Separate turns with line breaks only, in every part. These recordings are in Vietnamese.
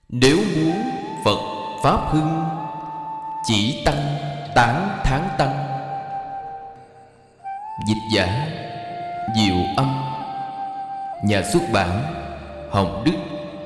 Nếu muốn Phật Pháp hưng, chỉ tăng tán thán tăng. Dịch giả Diệu Âm, nhà xuất bản Hồng Đức.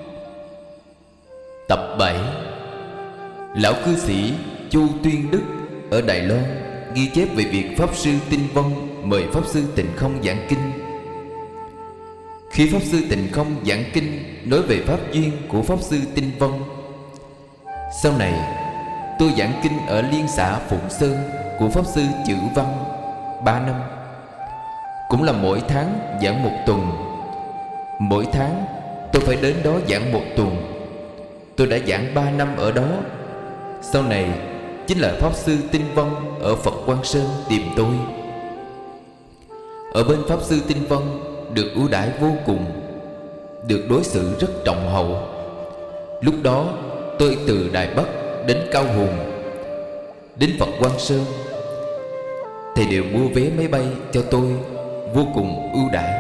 Tập 7. Lão cư sĩ Chu Tuyên Đức ở Đài Loan ghi chép về việc Pháp Sư Tinh Vân mời Pháp Sư Tịnh Không giảng kinh. Khi Pháp Sư Tịnh Không giảng kinh nói về pháp duyên của Pháp Sư Tinh Vân. Sau này tôi giảng kinh ở liên xã Phụng Sơn của Pháp Sư Chữ Văn 3 năm. Cũng là mỗi tháng giảng một tuần. Mỗi tháng tôi phải đến đó giảng một tuần. Tôi đã giảng 3 năm ở đó. Sau này chính là Pháp Sư Tinh Vân ở Phật Quang Sơn tìm tôi. Ở bên Pháp Sư Tinh Vân được ưu đãi vô cùng, được đối xử rất trọng hậu. Lúc đó tôi từ Đài Bắc đến Cao Hùng, đến Phật Quang Sơn, thầy đều mua vé máy bay cho tôi, vô cùng ưu đãi.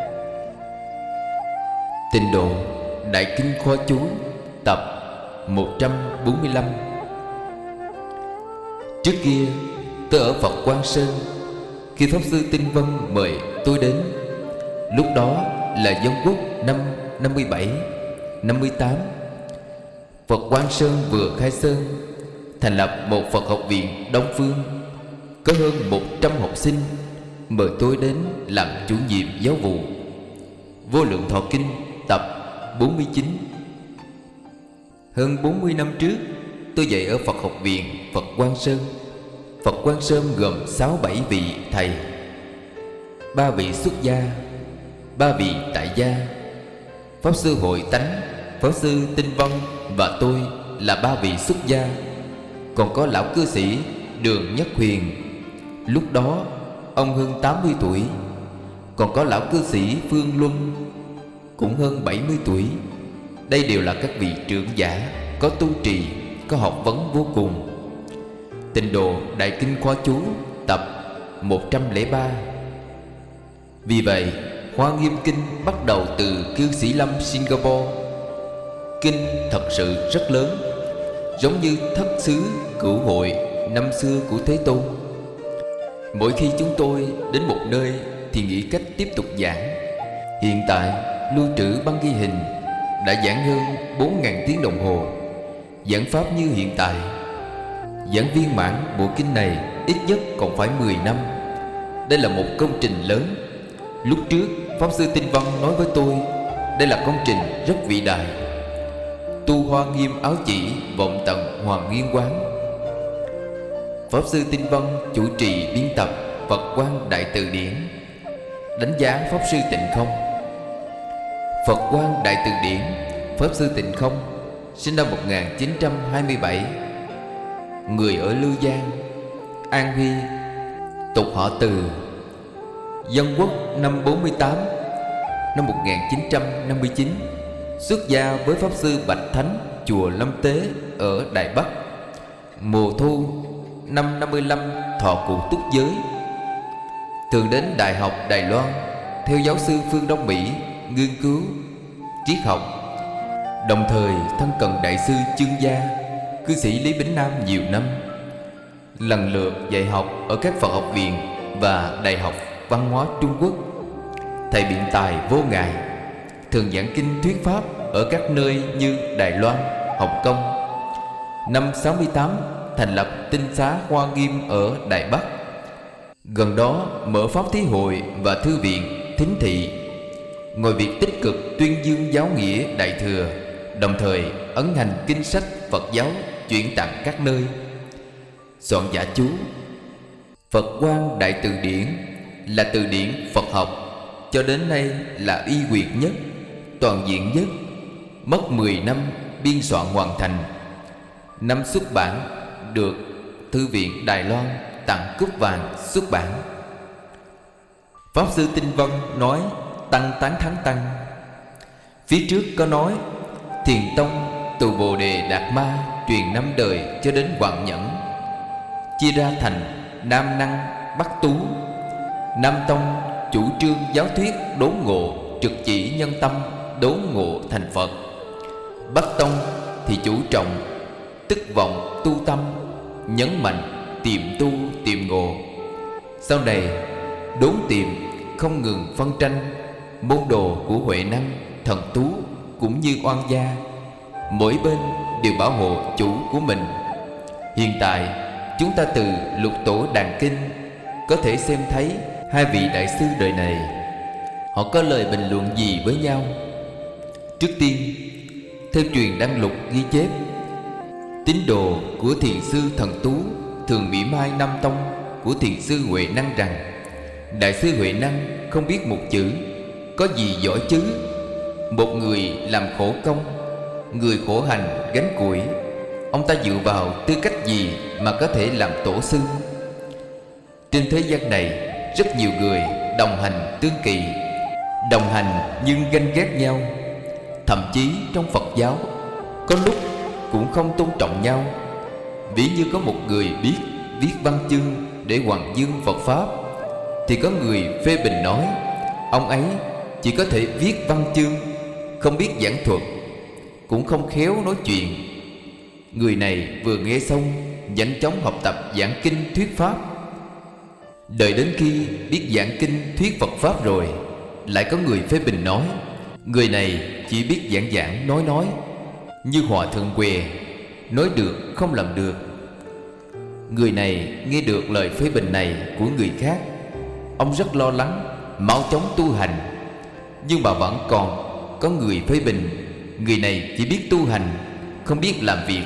Tịnh độ Đại Kinh Khoa Chú, tập 145. Trước kia tôi ở Phật Quang Sơn. Khi Pháp Sư Tinh Vân mời tôi đến, lúc đó là Dân Quốc năm 57, 58. Phật Quang Sơn vừa khai sơn, thành lập một Phật học viện Đông Phương, có hơn 100 học sinh, mời tôi đến làm chủ nhiệm giáo vụ. Vô Lượng Thọ Kinh tập 49. Hơn 40 năm trước, tôi dạy ở Phật học viện Phật Quang Sơn. Phật Quang Sơn gồm 6-7 vị thầy, 3 vị xuất gia, 3 vị tại gia. Pháp Sư Hội Tánh, Pháp Sư Tinh Vân và tôi là 3 vị xuất gia. Còn có lão cư sĩ Đường Nhất Huyền, lúc đó ông hơn 80 tuổi. Còn có lão cư sĩ Phương Luân, cũng hơn 70 tuổi. Đây đều là các vị trưởng giả, có tu trì, có học vấn vô cùng. Tịnh độ Đại Kinh Khoa Chú, tập 103. Vì vậy, Hoa Nghiêm Kinh bắt đầu từ cư sĩ Lâm Singapore. Kinh thật sự rất lớn, giống như thất xứ cửu hội năm xưa của Thế Tôn. Mỗi khi chúng tôi đến một nơi thì nghĩ cách tiếp tục giảng. Hiện tại lưu trữ băng ghi hình đã giảng hơn 4.000 tiếng đồng hồ. Giảng pháp như hiện tại, giảng viên mãn bộ kinh này ít nhất còn phải 10 năm. Đây là một công trình lớn. Lúc trước Pháp Sư Tinh Vân nói với tôi, đây là công trình rất vĩ đại. Tu Hoa Nghiêm áo chỉ, vọng tận Hoàng Nguyên Quán. Pháp Sư Tinh Vân chủ trì biên tập Phật Quang Đại Từ Điển, đánh giá Pháp Sư Tịnh Không. Phật Quang Đại Từ Điển, Pháp Sư Tịnh Không sinh năm 1927, người ở Lưu Giang, An Huy, tục họ Từ. Dân Quốc năm 48, năm 1959, xuất gia với Pháp Sư Bạch Thánh chùa Lâm Tế ở Đài Bắc. Mùa thu năm 55 thọ cụ túc giới. Thường đến Đại học Đài Loan theo giáo sư Phương Đông Mỹ nghiên cứu triết học. Đồng thời thân cận đại sư Chương Gia, cư sĩ Lý Bính Nam nhiều năm, lần lượt dạy học ở các Phật học viện và Đại học Văn hóa Trung Quốc. Thầy biện tài vô ngại, thường giảng kinh thuyết pháp ở các nơi như Đài Loan, Hồng Kông. Năm 68 thành lập Tinh Xá Hoa Nghiêm ở Đài Bắc. Gần đó mở pháp thí hội và thư viện Thính Thị. Ngoài việc tích cực tuyên dương giáo nghĩa Đại Thừa, đồng thời ấn hành kinh sách Phật giáo chuyển tặng các nơi. Soạn giả chú: Phật Quang Đại Từ Điển là từ điển Phật học cho đến nay là uy quyền nhất, toàn diện nhất, mất 10 năm biên soạn hoàn thành. Năm xuất bản được Thư viện Đài Loan tặng cúp vàng xuất bản. Pháp Sư Tinh Vân nói tăng tán thán tăng. Phía trước có nói Thiền Tông từ Bồ Đề Đạt Ma truyền 5 đời cho đến Hoàng Nhẫn, chia ra thành Nam Năng, Bắc Tú. Nam Tông chủ trương giáo thuyết đốn ngộ, trực chỉ nhân tâm, đốn ngộ thành Phật. Bắc Tông thì chú trọng tức vọng tu tâm, nhấn mạnh tìm tu tìm ngộ. Sau này đốn tìm không ngừng phân tranh, môn đồ của Huệ Năng, Thần Tú cũng như Oan Gia, mỗi bên đều bảo hộ chủ của mình. Hiện tại chúng ta từ Lục Tổ Đàn Kinh có thể xem thấy hai vị đại sư đời này họ có lời bình luận gì với nhau. Trước tiên, theo truyền Đăng Lục ghi chép, tín đồ của thiền sư Thần Tú thường mỉa mai Nam Tông của thiền sư Huệ Năng rằng đại sư Huệ Năng không biết một chữ, có gì giỏi chứ? Một người làm khổ công, người khổ hành gánh củi, ông ta dựa vào tư cách gì mà có thể làm tổ sư? Trên thế gian này rất nhiều người đồng hành tương kỳ, đồng hành nhưng ganh ghét nhau. Thậm chí trong Phật giáo có lúc cũng không tôn trọng nhau. Ví như có một người biết viết văn chương để hoằng dương Phật Pháp, thì có người phê bình nói ông ấy chỉ có thể viết văn chương, không biết giảng thuật, cũng không khéo nói chuyện. Người này vừa nghe xong nhanh chóng học tập giảng kinh thuyết Pháp. Đợi đến khi biết giảng kinh thuyết Phật Pháp rồi, lại có người phê bình nói người này chỉ biết giảng nói, như Hòa Thượng Què, nói được không làm được. Người này nghe được lời phê bình này của người khác, ông rất lo lắng, mau chóng tu hành. Nhưng mà vẫn còn có người phê bình người này chỉ biết tu hành, không biết làm việc.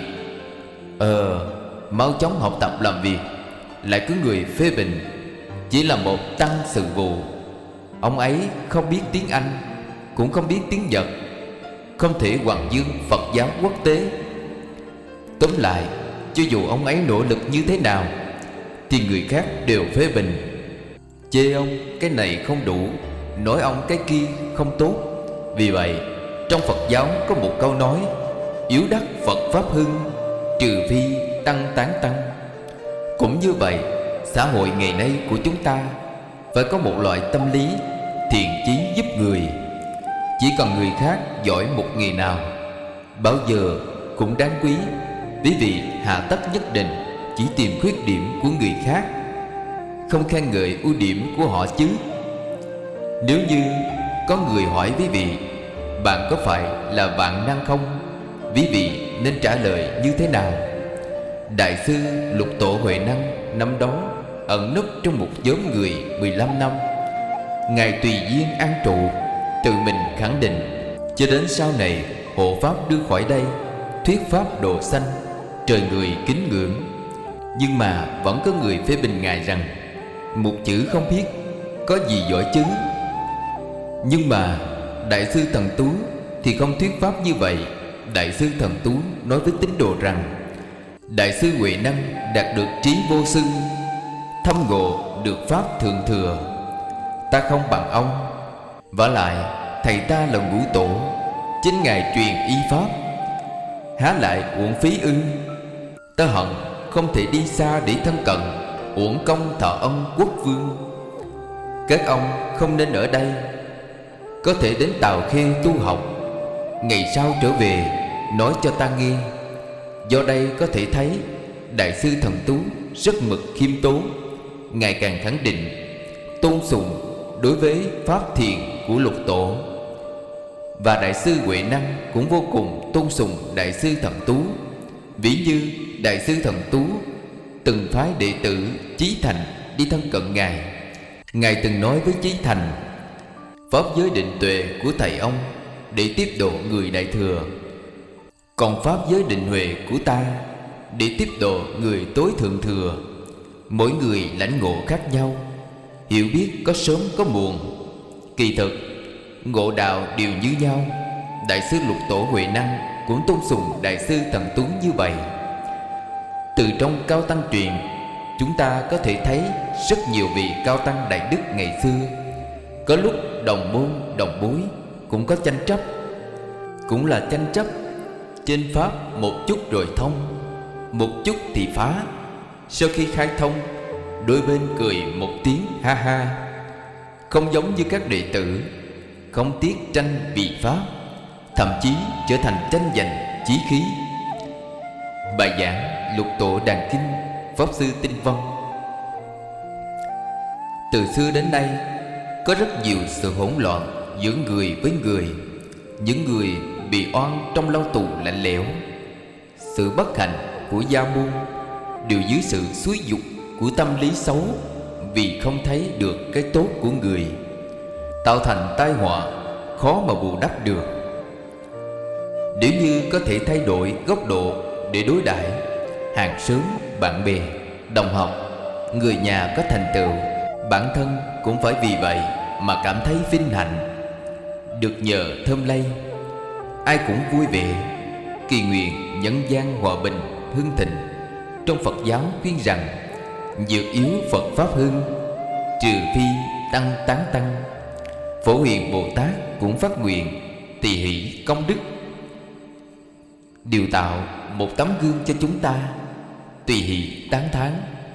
Mau chóng học tập làm việc. Lại có người phê bình chỉ là một tăng sự vụ, ông ấy không biết tiếng Anh, cũng không biết tiếng Nhật, không thể hoằng dương Phật giáo quốc tế. Tóm lại, cho dù ông ấy nỗ lực như thế nào thì người khác đều phê bình, chê ông cái này không đủ, nói ông cái kia không tốt. Vì vậy trong Phật giáo có một câu nói: yếu đắc Phật Pháp hưng, trừ phi tăng tán tăng. Cũng như vậy, xã hội ngày nay của chúng ta phải có một loại tâm lý thiện chí giúp người. Chỉ cần người khác giỏi một nghề nào, bao giờ cũng đáng quý, bởi vì hạ tất nhất định chỉ tìm khuyết điểm của người khác, không khen ngợi ưu điểm của họ chứ. Nếu như có người hỏi quý vị bạn có phải là vạn năng không, quý vị nên trả lời như thế nào? Đại sư Lục Tổ Huệ Năng năm đó ẩn nấp trong một nhóm người 15 năm. Ngài tùy duyên an trụ, tự mình khẳng định, cho đến sau này hộ pháp đưa khỏi đây, thuyết pháp độ sanh, trời người kính ngưỡng. Nhưng mà vẫn có người phê bình Ngài rằng một chữ không biết, có gì giỏi chứ? Nhưng mà Đại sư Thần Tú thì không thuyết pháp như vậy. Đại sư Thần Tú nói với tín đồ rằng đại sư Huệ Năng đạt được trí vô sư, thâm ngộ được pháp thượng thừa. Ta không bằng ông, vả lại thầy ta là Ngũ Tổ, chính Ngài truyền y pháp, há lại uổng phí ư? Ta hận không thể đi xa để thân cận, uổng công thọ ân quốc vương. Các ông không nên ở đây, có thể đến Tào Khê tu học, ngày sau trở về nói cho ta nghe. Do đây có thể thấy Đại sư Thần Tú rất mực khiêm tốn, ngày càng khẳng định tôn sùng đối với pháp thiền của Lục Tổ. Và Đại sư Huệ Năng cũng vô cùng tôn sùng Đại sư Thần Tú. Ví như Đại sư Thần Tú từng phái đệ tử Chí Thành đi thân cận Ngài. Ngài từng nói với Chí Thành: pháp giới định tuệ của thầy ông để tiếp độ người đại thừa, còn pháp giới định huệ của ta để tiếp độ người tối thượng thừa. Mỗi người lãnh ngộ khác nhau, hiểu biết có sớm có muộn, kỳ thực ngộ đạo đều như nhau. Đại sư Lục Tổ Huệ Năng cũng tôn sùng Đại sư Thần Tú như vậy. Từ trong Cao Tăng truyền, chúng ta có thể thấy rất nhiều vị cao tăng đại đức ngày xưa. Có lúc đồng môn đồng bối cũng có tranh chấp, cũng là tranh chấp trên pháp, một chút rồi thông, một chút thì phá. Sau khi khai thông, đôi bên cười một tiếng ha ha. Không giống như các đệ tử, không tiếc tranh vì pháp, thậm chí trở thành tranh giành chí khí. Bài giảng Lục Tổ Đàn Kinh, Pháp Sư Tinh Vân. Từ xưa đến nay, có rất nhiều sự hỗn loạn giữa người với người. Những người bị oan trong lao tù lạnh lẽo, sự bất hạnh của gia môn đều dưới sự xúi dục của tâm lý xấu, vì không thấy được cái tốt của người, tạo thành tai họa khó mà bù đắp được. Nếu như có thể thay đổi góc độ để đối đãi hàng xóm, bạn bè, đồng học, người nhà có thành tựu, bản thân cũng phải vì vậy mà cảm thấy vinh hạnh. Được nhờ thơm lây, ai cũng vui vẻ. Kỳ nguyện nhân gian hòa bình hưng thịnh. Trong Phật giáo khuyên rằng dược yếu Phật pháp hưng, trừ phi tăng tán tăng. Phổ Hiền Bồ Tát cũng phát nguyện tỳ hỷ công đức, điều tạo một tấm gương cho chúng ta, tùy hỷ tán thán.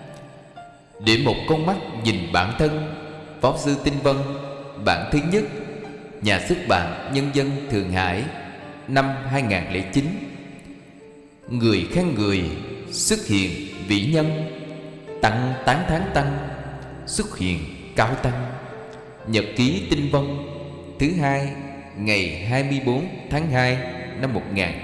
Để một con mắt nhìn bản thân, Pháp Sư Tinh Vân, bản thứ nhất, nhà xuất bản Nhân dân Thượng Hải, năm 2009. Người khen người, xuất hiện vĩ nhân, tăng tán thán tăng, xuất hiện cao tăng. Nhật ký Tinh Vân, thứ hai, ngày 24 tháng 2 năm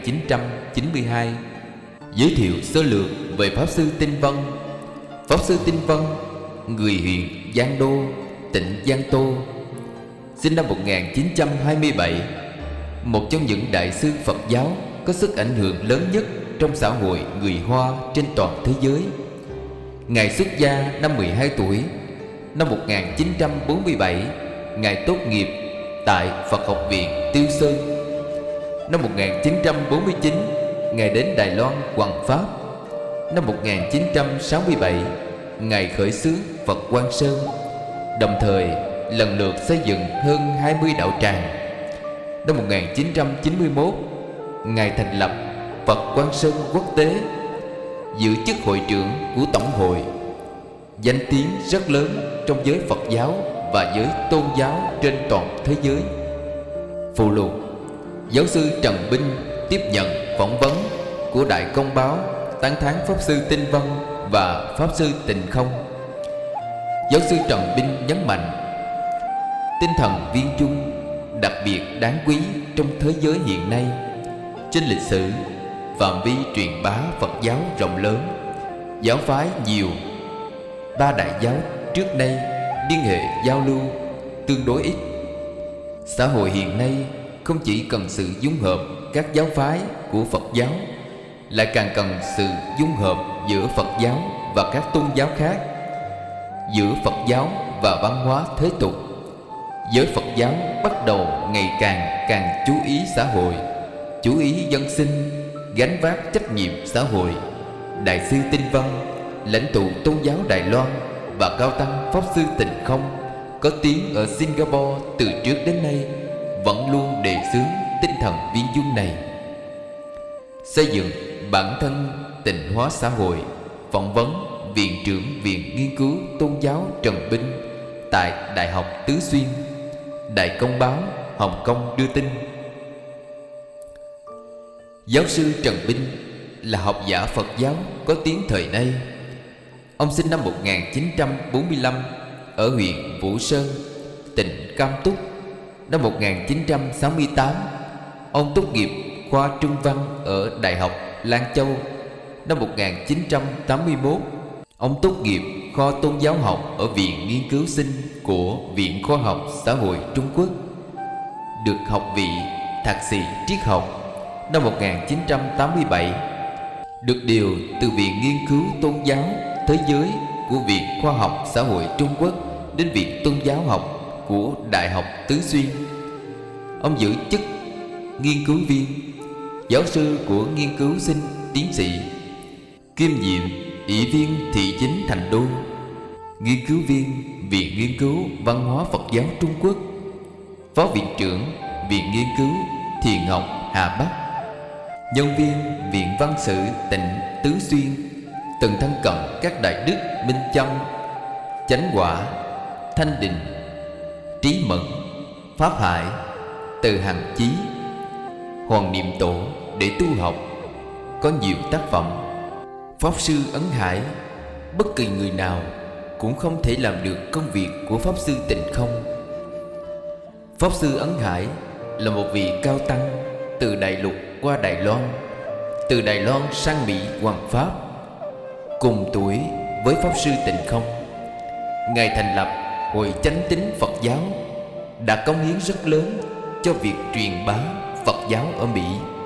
1992. Giới thiệu sơ lược về Pháp Sư Tinh Vân. Pháp Sư Tinh Vân, người huyện Giang Đô, tỉnh Giang Tô, sinh năm 1927. Một trong những đại sư Phật giáo có sức ảnh hưởng lớn nhất trong xã hội người Hoa trên toàn thế giới. Ngài xuất gia năm 12 tuổi. Năm 1947, Ngài tốt nghiệp tại Phật học viện Tiêu Sơn. Năm 1949, Ngài đến Đài Loan hoằng pháp. Năm 1967, Ngài khởi xướng Phật Quang Sơn, đồng thời lần lượt xây dựng hơn 20 đạo tràng. Năm 1991, Ngài thành lập Phật Quang Sơn Quốc tế, giữ chức hội trưởng của Tổng hội, danh tiếng rất lớn trong giới Phật giáo và giới tôn giáo trên toàn thế giới. Phụ lục: Giáo sư Trần Binh tiếp nhận phỏng vấn của Đại Công báo tán thán Pháp Sư Tinh Vân và Pháp Sư Tịnh Không. Giáo sư Trần Binh nhấn mạnh, tinh thần viên chung đặc biệt đáng quý trong thế giới hiện nay. Trên lịch sử, phạm vi truyền bá Phật giáo rộng lớn, giáo phái nhiều. Ba đại giáo trước nay liên hệ giao lưu tương đối ít. Xã hội hiện nay không chỉ cần sự dung hợp các giáo phái của Phật giáo, lại càng cần sự dung hợp giữa Phật giáo và các tôn giáo khác, giữa Phật giáo và văn hóa thế tục. Giới Phật giáo bắt đầu ngày càng chú ý xã hội, chú ý dân sinh, gánh vác trách nhiệm xã hội. Đại sư Tinh Vân, lãnh tụ tôn giáo Đài Loan, và cao tăng Pháp Sư Tịnh Không có tiếng ở Singapore từ trước đến nay, vẫn luôn đề xướng tinh thần viên dung này. Xây dựng bản thân tịnh hóa xã hội. Phỏng vấn Viện trưởng Viện Nghiên cứu Tôn giáo Trần Binh tại Đại học Tứ Xuyên. Đại Công báo Hồng Kông đưa tin. Giáo sư Trần Binh là học giả Phật giáo có tiếng thời nay. Ông sinh năm 1945 ở huyện Vũ Sơn, tỉnh Cam Túc. Năm 1968, ông tốt nghiệp khoa Trung văn ở Đại học Lan Châu. Năm 1981, ông tốt nghiệp khoa Tôn giáo học ở Viện Nghiên cứu sinh của Viện Khoa học Xã hội Trung Quốc. Được học vị thạc sĩ triết học. Năm 1987, được điều từ Viện Nghiên cứu Tôn giáo Thế giới của Viện Khoa học Xã hội Trung Quốc đến Viện Tôn giáo học của Đại học Tứ Xuyên. Ông giữ chức nghiên cứu viên, giáo sư của nghiên cứu sinh tiến sĩ, kiêm nhiệm ủy viên thị chính Thành Đô, nghiên cứu viên Viện Nghiên cứu Văn hóa Phật giáo Trung Quốc, phó viện trưởng Viện Nghiên cứu Thiền học Hà Bắc, nhân viên Viện Văn sử tỉnh Tứ Xuyên, từng thân cận các đại đức Minh Chân, Chánh Quả, Thanh Định, Trí Mẫn, Pháp Hải, Từ Hằng Chí, Hoàng Niệm Tổ để tu học. có nhiều tác phẩm. Pháp Sư Ấn Hải, bất kỳ người nào cũng không thể làm được công việc của Pháp Sư Tịnh Không. Pháp Sư Ấn Hải là một vị cao tăng từ Đại Lục qua Đài Loan, từ Đài Loan sang Mỹ hoằng pháp, cùng tuổi với Pháp Sư Tịnh Không. Ngài thành lập Hội Chánh Tín Phật giáo, đã cống hiến rất lớn cho việc truyền bá Phật giáo ở Mỹ.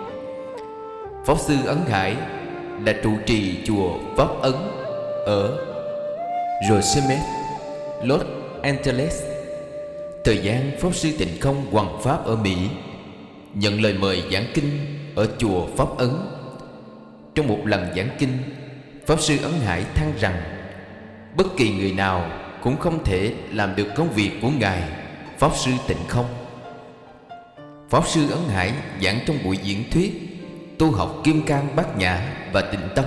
Pháp Sư Ấn Hải đã trụ trì chùa Pháp Ấn ở Yosemite, Los Angeles. Thời gian Pháp Sư Tịnh Không hoằng pháp ở Mỹ, nhận lời mời giảng kinh ở chùa Pháp Ấn. Trong một lần giảng kinh, Pháp Sư Ấn Hải than rằng bất kỳ người nào cũng không thể làm được công việc của Ngài Pháp Sư Tịnh Không. Pháp Sư Ấn Hải giảng trong buổi diễn thuyết tu học Kim Cang Bát Nhã và Tịnh Tông.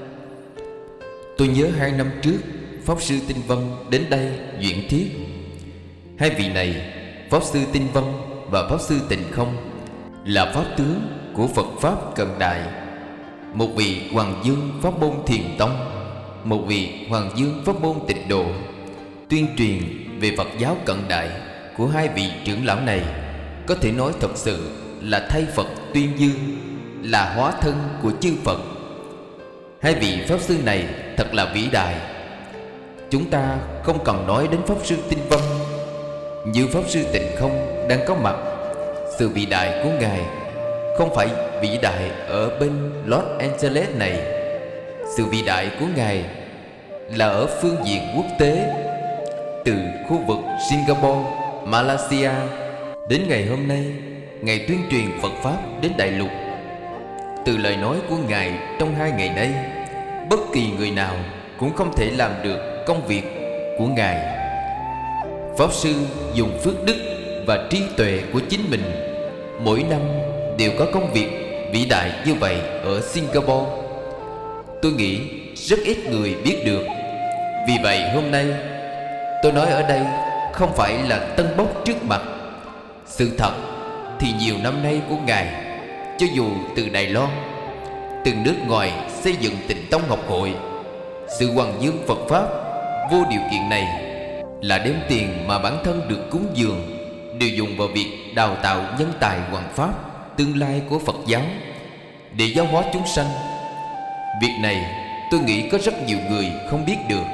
Tôi nhớ 2 năm trước, Pháp Sư Tinh Vân đến đây diễn thuyết. Hai vị này, Pháp Sư Tinh Vân và Pháp Sư Tịnh Không, là pháp tướng của Phật Pháp cận đại. Một vị Hoàng Dương Pháp môn Thiền Tông, một vị Hoàng Dương Pháp môn Tịnh Độ. Tuyên truyền về Phật giáo cận đại của hai vị trưởng lão này có thể nói thật sự là thay Phật tuyên dương, là hóa thân của chư Phật. Hai vị Pháp Sư này thật là vĩ đại. Chúng ta không cần nói đến Pháp Sư Tinh Vân, như Pháp Sư Tịnh Không đang có mặt. Sự vĩ đại của Ngài không phải vĩ đại ở bên Los Angeles này. Sự vĩ đại của Ngài là ở phương diện quốc tế, từ khu vực Singapore, Malaysia đến ngày hôm nay, Ngài tuyên truyền Phật Pháp đến Đại Lục. Từ lời nói của Ngài trong 2 ngày nay, bất kỳ người nào cũng không thể làm được công việc của Ngài. Pháp Sư dùng phước đức và trí tuệ của chính mình, mỗi năm đều có công việc vĩ đại như vậy ở Singapore. Tôi nghĩ rất ít người biết được. Vì vậy hôm nay tôi nói ở đây không phải là tân bốc trước mặt. Sự thật thì nhiều năm nay của Ngài, cho dù từ Đài Loan, từ nước ngoài xây dựng Tịnh Tông học hội, sự hoàng dương Phật Pháp vô điều kiện này là đem tiền mà bản thân được cúng dường đều dùng vào việc đào tạo nhân tài hoàng pháp tương lai của Phật giáo để giáo hóa chúng sanh. Việc này tôi nghĩ có rất nhiều người không biết được.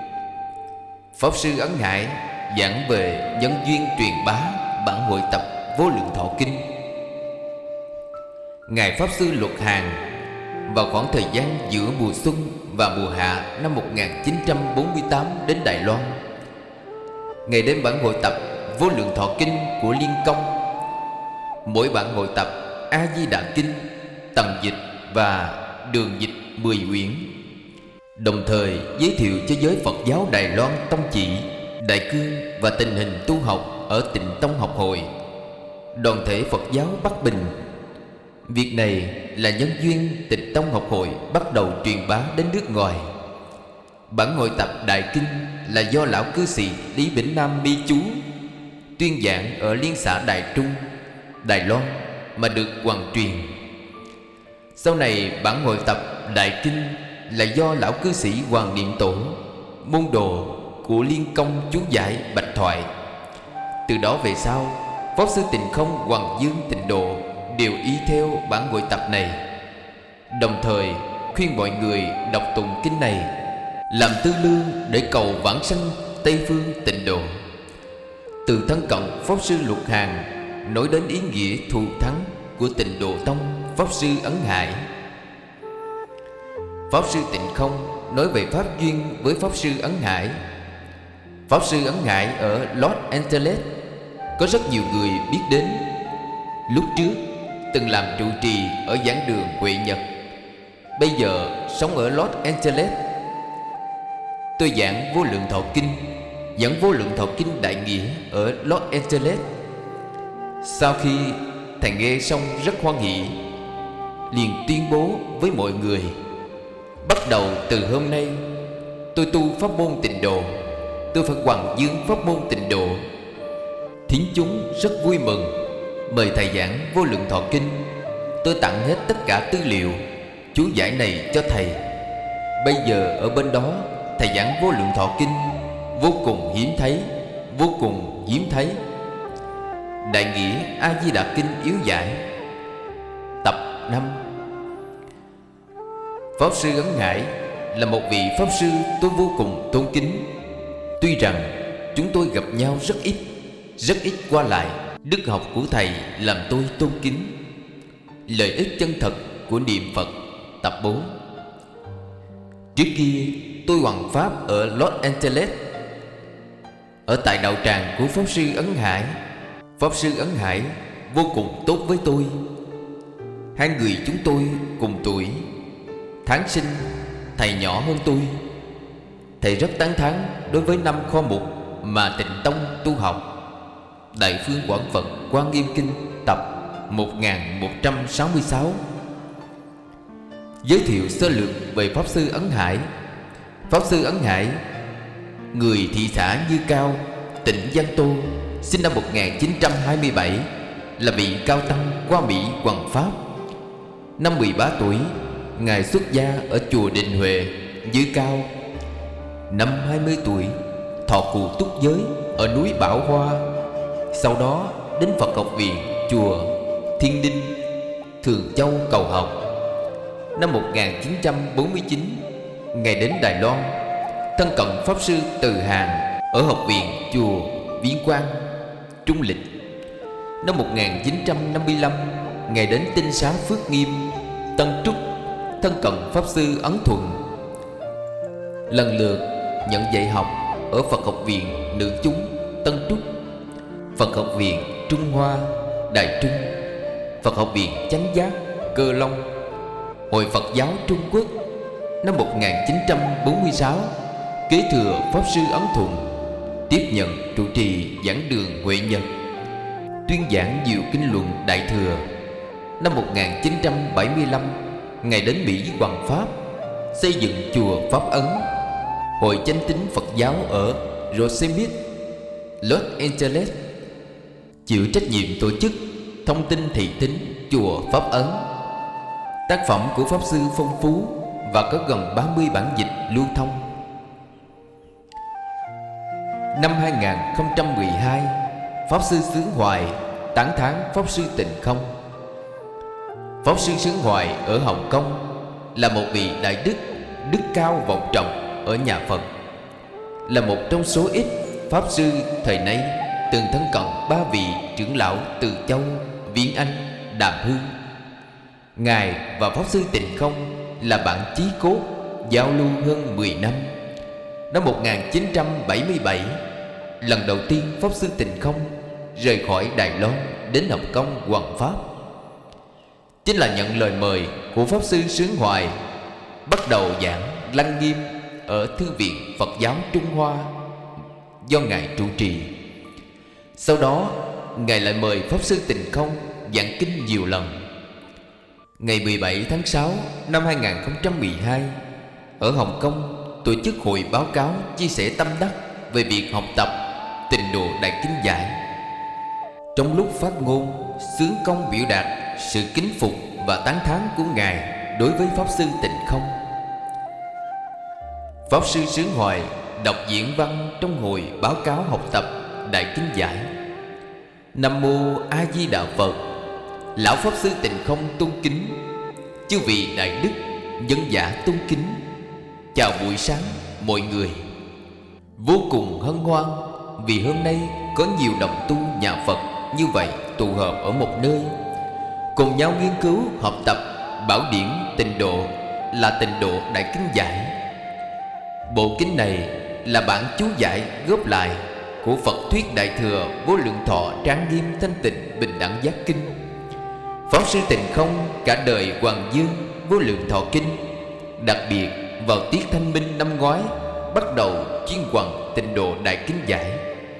Pháp Sư Ấn Hải giảng về nhân duyên truyền bá bản hội tập Vô Lượng Thọ Kinh. Ngài Pháp Sư Luật Hàn vào khoảng thời gian giữa mùa xuân và mùa hạ năm 1948 đến Đài Loan. Ngài đến bản hội tập Vô Lượng Thọ Kinh của Liên Công. Mỗi bản hội tập A Di Đà Kinh, tầng dịch và đường dịch 10 quyển, đồng thời giới thiệu cho giới Phật giáo Đài Loan tông chỉ, đại cương và tình hình tu học ở Tịnh Tông học hội, đoàn thể Phật giáo Bắc Bình. Việc này là nhân duyên Tịnh Tông học hội bắt đầu truyền bá đến nước ngoài. Bản hội tập Đại Kinh là do lão cư sĩ Lý Bỉnh Nam Mi Chú tuyên giảng ở Liên xã Đài Trung, Đài Loan mà được hoàn truyền. Sau này bản hội tập Đại Kinh là do lão cư sĩ Hoàng Niệm Tổ, môn đồ của Liên Công chú giải Bạch Thoại. Từ đó về sau, Pháp Sư Tịnh Không, Hoàng Dương, Tịnh Độ đều y theo bản hội tập này, đồng thời khuyên mọi người đọc tụng kinh này làm tư lương để cầu vãng sanh Tây phương Tịnh Độ. Từ thân cận Pháp Sư Luật Hàn nói đến ý nghĩa thù thắng của Tịnh Độ Tông Pháp Sư Ấn Hải. Pháp Sư Tịnh Không nói về pháp duyên với Pháp Sư Ấn Hải. Pháp Sư Ấn Hải ở Los Angeles có rất nhiều người biết đến. Lúc trước từng làm trụ trì ở giảng đường Huệ Nhật, bây giờ sống ở Los Angeles. Tôi giảng Vô Lượng Thọ Kinh, giảng Vô Lượng Thọ Kinh Đại Nghĩa ở Los Angeles. Sau khi thầy nghe xong rất hoan hỷ, liền tuyên bố với mọi người: bắt đầu từ hôm nay, tôi tu pháp môn Tịnh Độ, tôi phải hoàng dương pháp môn Tịnh Độ. Thính chúng rất vui mừng, mời thầy giảng Vô Lượng Thọ Kinh. Tôi tặng hết tất cả tư liệu, chú giải này cho thầy. Bây giờ ở bên đó thầy giảng Vô Lượng Thọ Kinh, vô cùng hiếm thấy, vô cùng hiếm thấy. Đại nghĩa A Di Đà Kinh yếu giải. Tập 5. Pháp Sư Ấn Hải là một vị Pháp Sư tôi vô cùng tôn kính. Tuy rằng chúng tôi gặp nhau rất ít qua lại, đức học của thầy làm tôi tôn kính. Lợi ích chân thật của niệm Phật. Tập 4. Trước kia tôi hoằng pháp ở Los Angeles, ở tại đạo tràng của Pháp Sư Ấn Hải. Pháp Sư Ấn Hải vô cùng tốt với tôi. Hai người chúng tôi cùng tuổi. Tháng sinh thầy nhỏ hơn tôi. Thầy rất tán thán đối với 5 kho mục mà Tịnh Tông tu học. Đại Phương Quảng Phật Quan Nghiêm Kinh tập 1166. Giới thiệu sơ lược về Pháp Sư Ấn Hải. Pháp Sư Ấn Hải, người thị xã Như Cao, tỉnh Giang Tô, sinh năm 1927, là vị cao tăng qua Mỹ hoằng pháp. Năm 13 tuổi, ngài xuất gia ở chùa Định Huệ, Như Cao. Năm 20 tuổi, thọ cụ túc giới ở núi Bảo Hoa. Sau đó đến Phật học viện chùa Thiên Đinh, Thường Châu cầu học. Năm 1949, ngài đến Đài Loan, thân cận Pháp Sư Từ Hàng ở học viện chùa Viễn Quang, Trung Lịch. Năm 1955, ngài đến Tinh Xá Phước Nghiêm, Tân Trúc, thân cận Pháp Sư Ấn Thuận. Lần lượt nhận dạy học ở Phật học viện Nữ Chúng, Tân Trúc, Phật học viện Trung Hoa, Đại Trung, Phật học viện Chánh Giác, Cơ Long, Hội Phật giáo Trung Quốc. Năm 1946, kế thừa Pháp Sư Ấn Thuận, tiếp nhận trụ trì giảng đường Huệ Nhật, tuyên giảng nhiều kinh luận Đại Thừa. Năm 1975, ngài đến Mỹ hoằng pháp, xây dựng chùa Pháp Ấn, Hội Chánh Tín Phật giáo ở Yosemite, Los Angeles, chịu trách nhiệm tổ chức thông tin thị tín chùa Pháp Ấn. Tác phẩm của Pháp Sư phong phú và có gần 30 bản dịch lưu thông. Năm 2012, Pháp Sư Xướng Hoài tán thán Pháp Sư Tịnh Không. Pháp Sư Xướng Hoài ở Hồng Kông là một vị đại đức, đức cao vọng trọng ở nhà Phật, là một trong số ít Pháp Sư thời nay từng thân cận 3 vị trưởng lão Từ Châu, Viễn Anh, Đàm Hương. Ngài và Pháp Sư Tịnh Không là bạn chí cốt, giao lưu hơn 10 năm. Năm 1977, lần đầu tiên Pháp Sư Tịnh Không rời khỏi Đài Loan đến Hồng Kông hoằng pháp, chính là nhận lời mời của Pháp Sư Xướng Hoài, bắt đầu giảng Lăng Nghiêm ở Thư viện Phật giáo Trung Hoa do ngài trụ trì. Sau đó ngài lại mời Pháp Sư Tịnh Không giảng kinh nhiều lần. Ngày 17 tháng 6 năm 2012, ở Hồng Kông tổ chức hội báo cáo chia sẻ tâm đắc về việc học tập Tịnh Độ Đại Kinh Giải. Trong lúc phát ngôn, xướng công biểu đạt sự kính phục và tán thán của ngài đối với Pháp Sư Tịnh Không. Pháp Sư Xướng Hoài đọc diễn văn trong hội báo cáo học tập Đại Kinh Giải. Nam Mô A Di Đà Phật. Lão Pháp Sư Tịnh Không tôn kính chư vị đại đức, nhân giả tôn kính. Chào buổi sáng mọi người. Vô cùng hân hoan vì hôm nay có nhiều đồng tu nhà Phật như vậy tụ hợp ở một nơi, cùng nhau nghiên cứu học tập bảo điển Tịnh Độ là Tịnh Độ Đại Kinh Giải. Bộ kinh này là bản chú giải góp lại của Phật thuyết Đại Thừa Vô Lượng Thọ Trang Nghiêm Thanh Tịnh Bình Đẳng Giác Kinh. Pháp Sư Tịnh Không cả đời Hoàng Dương Vô Lượng Thọ Kinh. Đặc biệt vào tiết Thanh Minh năm ngoái bắt đầu chuyên hoằng Tịnh Độ Đại Kinh Giải.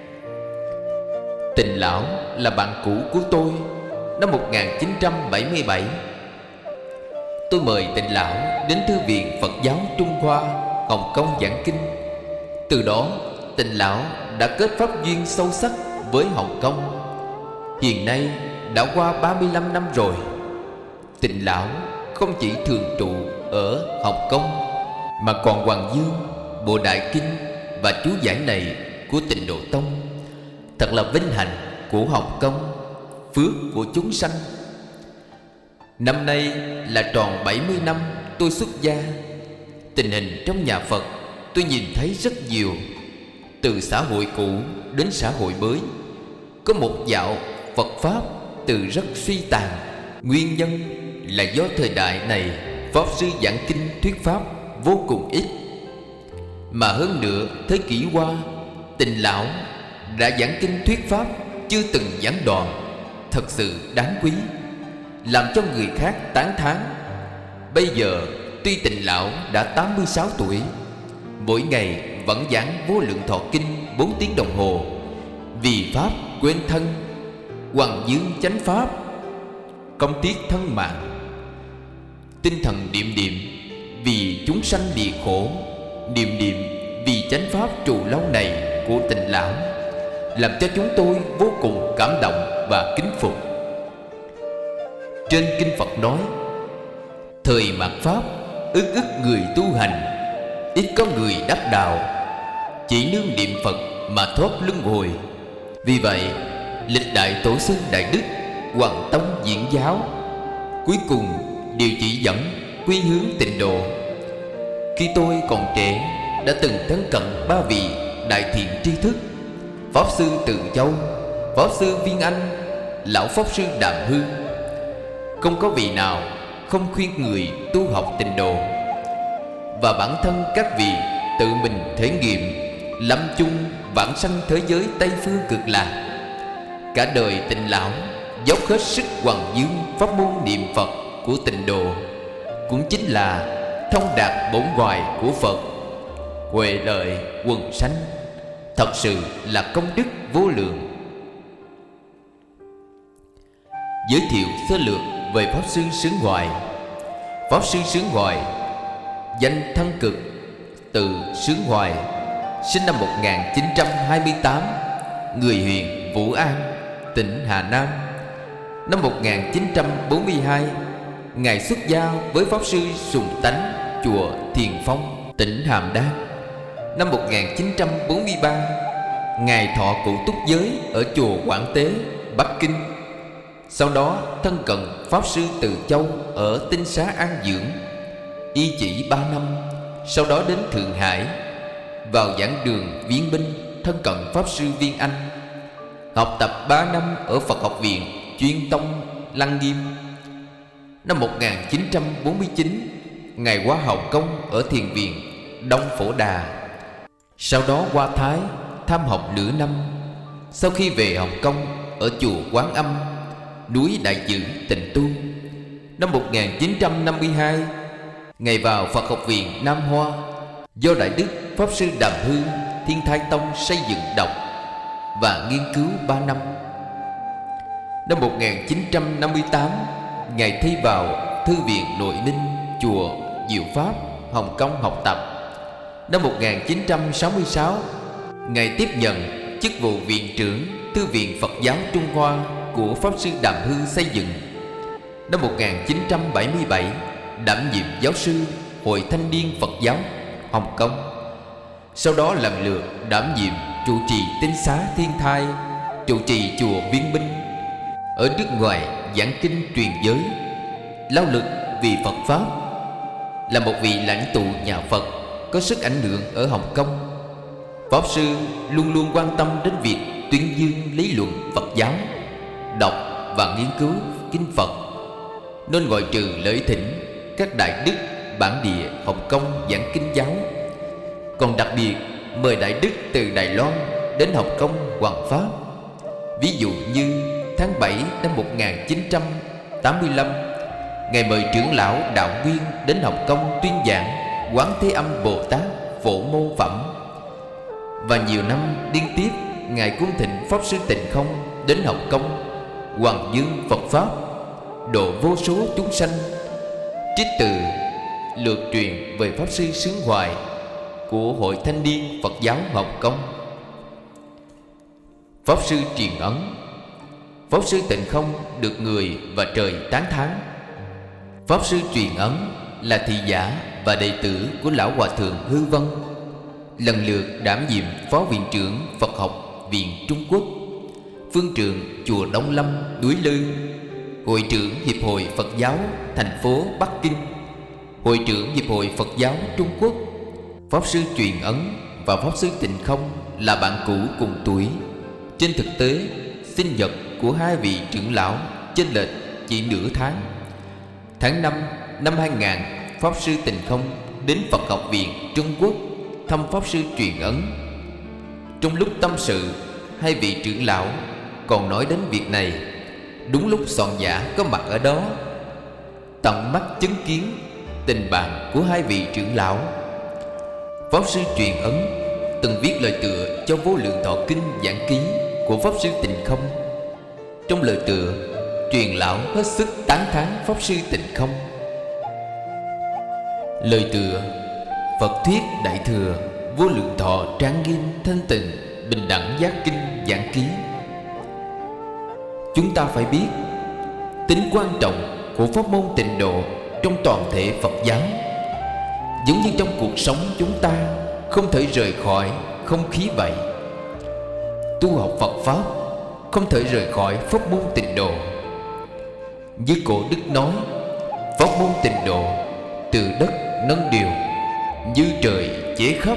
Tịnh Lão là bạn cũ của tôi. Năm 1977, tôi mời Tịnh Lão đến Thư viện Phật giáo Trung Hoa, Hồng Kông giảng kinh. Từ đó Tịnh Lão đã kết pháp duyên sâu sắc với Hồng Kông. Hiện nay đã qua 35 năm rồi. Tịnh Lão không chỉ thường trụ ở Hồng Kông, mà còn Hoàng Dương, Bộ Đại Kinh và chú giải này của Tịnh Độ Tông. Thật là vinh hạnh của Hồng Kông, phước của chúng sanh. Năm nay là tròn 70 năm tôi xuất gia. Tình hình trong nhà Phật tôi nhìn thấy rất nhiều. Từ xã hội cũ đến xã hội mới, có một dạo Phật Pháp từ rất suy tàn. Nguyên nhân là do thời đại này Pháp sư giảng kinh thuyết Pháp vô cùng ít. Mà hơn nữa thế kỷ qua, Tịnh Lão đã giảng kinh thuyết Pháp chưa từng gián đoạn, thật sự đáng quý, làm cho người khác tán thán. Bây giờ tuy Tịnh Lão đã 86 tuổi, mỗi ngày vẫn giảng Vô Lượng Thọ Kinh 4 tiếng đồng hồ. Vì Pháp quên thân, Hoàng Dương chánh Pháp, công tiếc thân mạng. Tinh thần niệm niệm vì chúng sanh lìa khổ, niệm niệm vì chánh Pháp trù lâu này của Tịnh Lão, làm cho chúng tôi vô cùng cảm động và kính phục. Trên kinh Phật nói, thời mạt Pháp ức ức người tu hành, ít có người đắc đạo, chỉ nương niệm Phật mà thoát luân hồi. Vì vậy lịch đại tổ sư Đại Đức Hoàng Tông diễn giáo cuối cùng đều chỉ dẫn quy hướng Tịnh độ. Khi tôi còn trẻ đã từng thân cận ba vị đại thiện tri thức: Pháp sư Từ Châu, Pháp sư Viên Anh, lão Pháp sư Đàm Hư. Không có vị nào không khuyên người tu học Tịnh độ. Và bản thân các vị tự mình thể nghiệm lâm chung vãng sanh thế giới Tây Phương Cực Lạc. Cả đời Tịnh Lão dốc hết sức Hoàng Dương pháp môn niệm Phật của Tịnh độ, cũng chính là thông đạt bổn hoài của Phật, huệ lợi quần sanh. Thật sự là công đức vô lượng. Giới thiệu sơ lược về Pháp sư Xướng Hoài. Pháp sư Xướng Hoài danh Thân Cực, từ Xướng Hoài, sinh năm 1928, người huyện Vũ An, tỉnh Hà Nam. Năm 1942, Ngài xuất gia với Pháp sư Sùng Tánh, chùa Thiền Phong, tỉnh Hàm Đan. Năm 1943, Ngài thọ cụ túc giới ở chùa Quảng Tế, Bắc Kinh. Sau đó thân cận Pháp sư Từ Châu ở Tinh Xá An Dưỡng, y chỉ 3 năm. Sau đó đến Thượng Hải, vào giảng đường Viễn Binh, thân cận Pháp sư Viên Anh. Học tập 3 năm ở Phật học viện Chuyên Tông Lăng Nghiêm. Năm 1949, Ngài qua Hồng Kông ở Thiền viện Đông Phổ Đà. Sau đó qua Thái tham học nửa năm. Sau khi về Hồng Kông, ở chùa Quán Âm, núi Đại Dữ tịnh tu. Năm 1952, Ngài vào Phật học viện Nam Hoa, do Đại Đức Pháp sư Đàm Hư Thiên Thai Tông xây dựng đọc và nghiên cứu 3 năm. Năm 1958, Ngài thi vào Thư viện Nội Ninh, chùa Diệu Pháp, Hồng Kông học tập. Năm 1966, Ngài tiếp nhận chức vụ viện trưởng Thư viện Phật giáo Trung Hoa của Pháp sư Đàm Hư xây dựng. Năm 1977, đảm nhiệm giáo sư Hội Thanh niên Phật giáo Hồng Kông. Sau đó lần lượt đảm nhiệm trụ trì Tinh Xá Thiên Thai, trụ trì chùa Viên Binh. Ở nước ngoài giảng kinh truyền giới, lao lực vì Phật Pháp, là một vị lãnh tụ nhà Phật có sức ảnh hưởng ở Hồng Kông. Pháp sư luôn luôn quan tâm đến việc tuyên dương lý luận Phật giáo, đọc và nghiên cứu kinh Phật, nên ngoại trừ lễ thỉnh các đại đức bản địa Hồng Kông giảng kinh giáo, còn đặc biệt mời đại đức từ Đài Loan đến Hồng Kông hoằng pháp. Ví dụ như tháng 7 năm 1985, Ngài mời trưởng lão Đạo Nguyên đến Hồng Kông tuyên giảng Quán Thế Âm Bồ Tát Phổ Môn Phẩm. Và nhiều năm liên tiếp, Ngài cung thịnh Pháp sư Tịnh Không đến Hồng Kông hoằng dương Phật Pháp, độ vô số chúng sanh. Trích từ lược truyền về Pháp sư Xướng Hoài của Hội Thanh niên Phật giáo Hồng Kông. Pháp sư truyền ấn. Pháp sư Tịnh Không được người và trời tán thán. Pháp Sư Truyền Ấn là thị giả và đệ tử của Lão Hòa Thượng Hư Vân, lần lượt đảm nhiệm Phó Viện trưởng Phật học Viện Trung Quốc, Phương trưởng Chùa Đông Lâm, núi Lư, Hội trưởng Hiệp hội Phật giáo thành phố Bắc Kinh, Hội trưởng Hiệp hội Phật giáo Trung Quốc. Pháp Sư Truyền Ấn và Pháp Sư Tịnh Không là bạn cũ cùng tuổi. Trên thực tế, sinh nhật của hai vị trưởng lão chênh lệch chỉ nửa tháng. Tháng 5 năm 2000, Pháp Sư Tịnh Không đến Phật học viện Trung Quốc thăm Pháp Sư Truyền Ấn. Trong lúc tâm sự, hai vị trưởng lão còn nói đến việc này. Đúng lúc soạn giả có mặt ở đó, tận mắt chứng kiến tình bạn của hai vị trưởng lão. Pháp Sư Truyền Ấn từng viết lời tựa cho Vô Lượng Thọ Kinh giảng ký của Pháp Sư Tịnh Không. Trong lời tựa, Truyền lão hết sức tán thán Pháp Sư Tịnh Không. Lời tựa: Phật thuyết Đại Thừa Vô Lượng Thọ trang nghiêm thanh tịnh bình đẳng giác kinh giảng ký. Chúng ta phải biết tính quan trọng của pháp môn tịnh độ trong toàn thể Phật giáo. Giống như trong cuộc sống chúng ta không thể rời khỏi không khí vậy. Tu học Phật Pháp không thể rời khỏi pháp môn tịnh độ. Như cổ đức nói, pháp môn tịnh độ từ đất nâng điều, như trời chế khắp,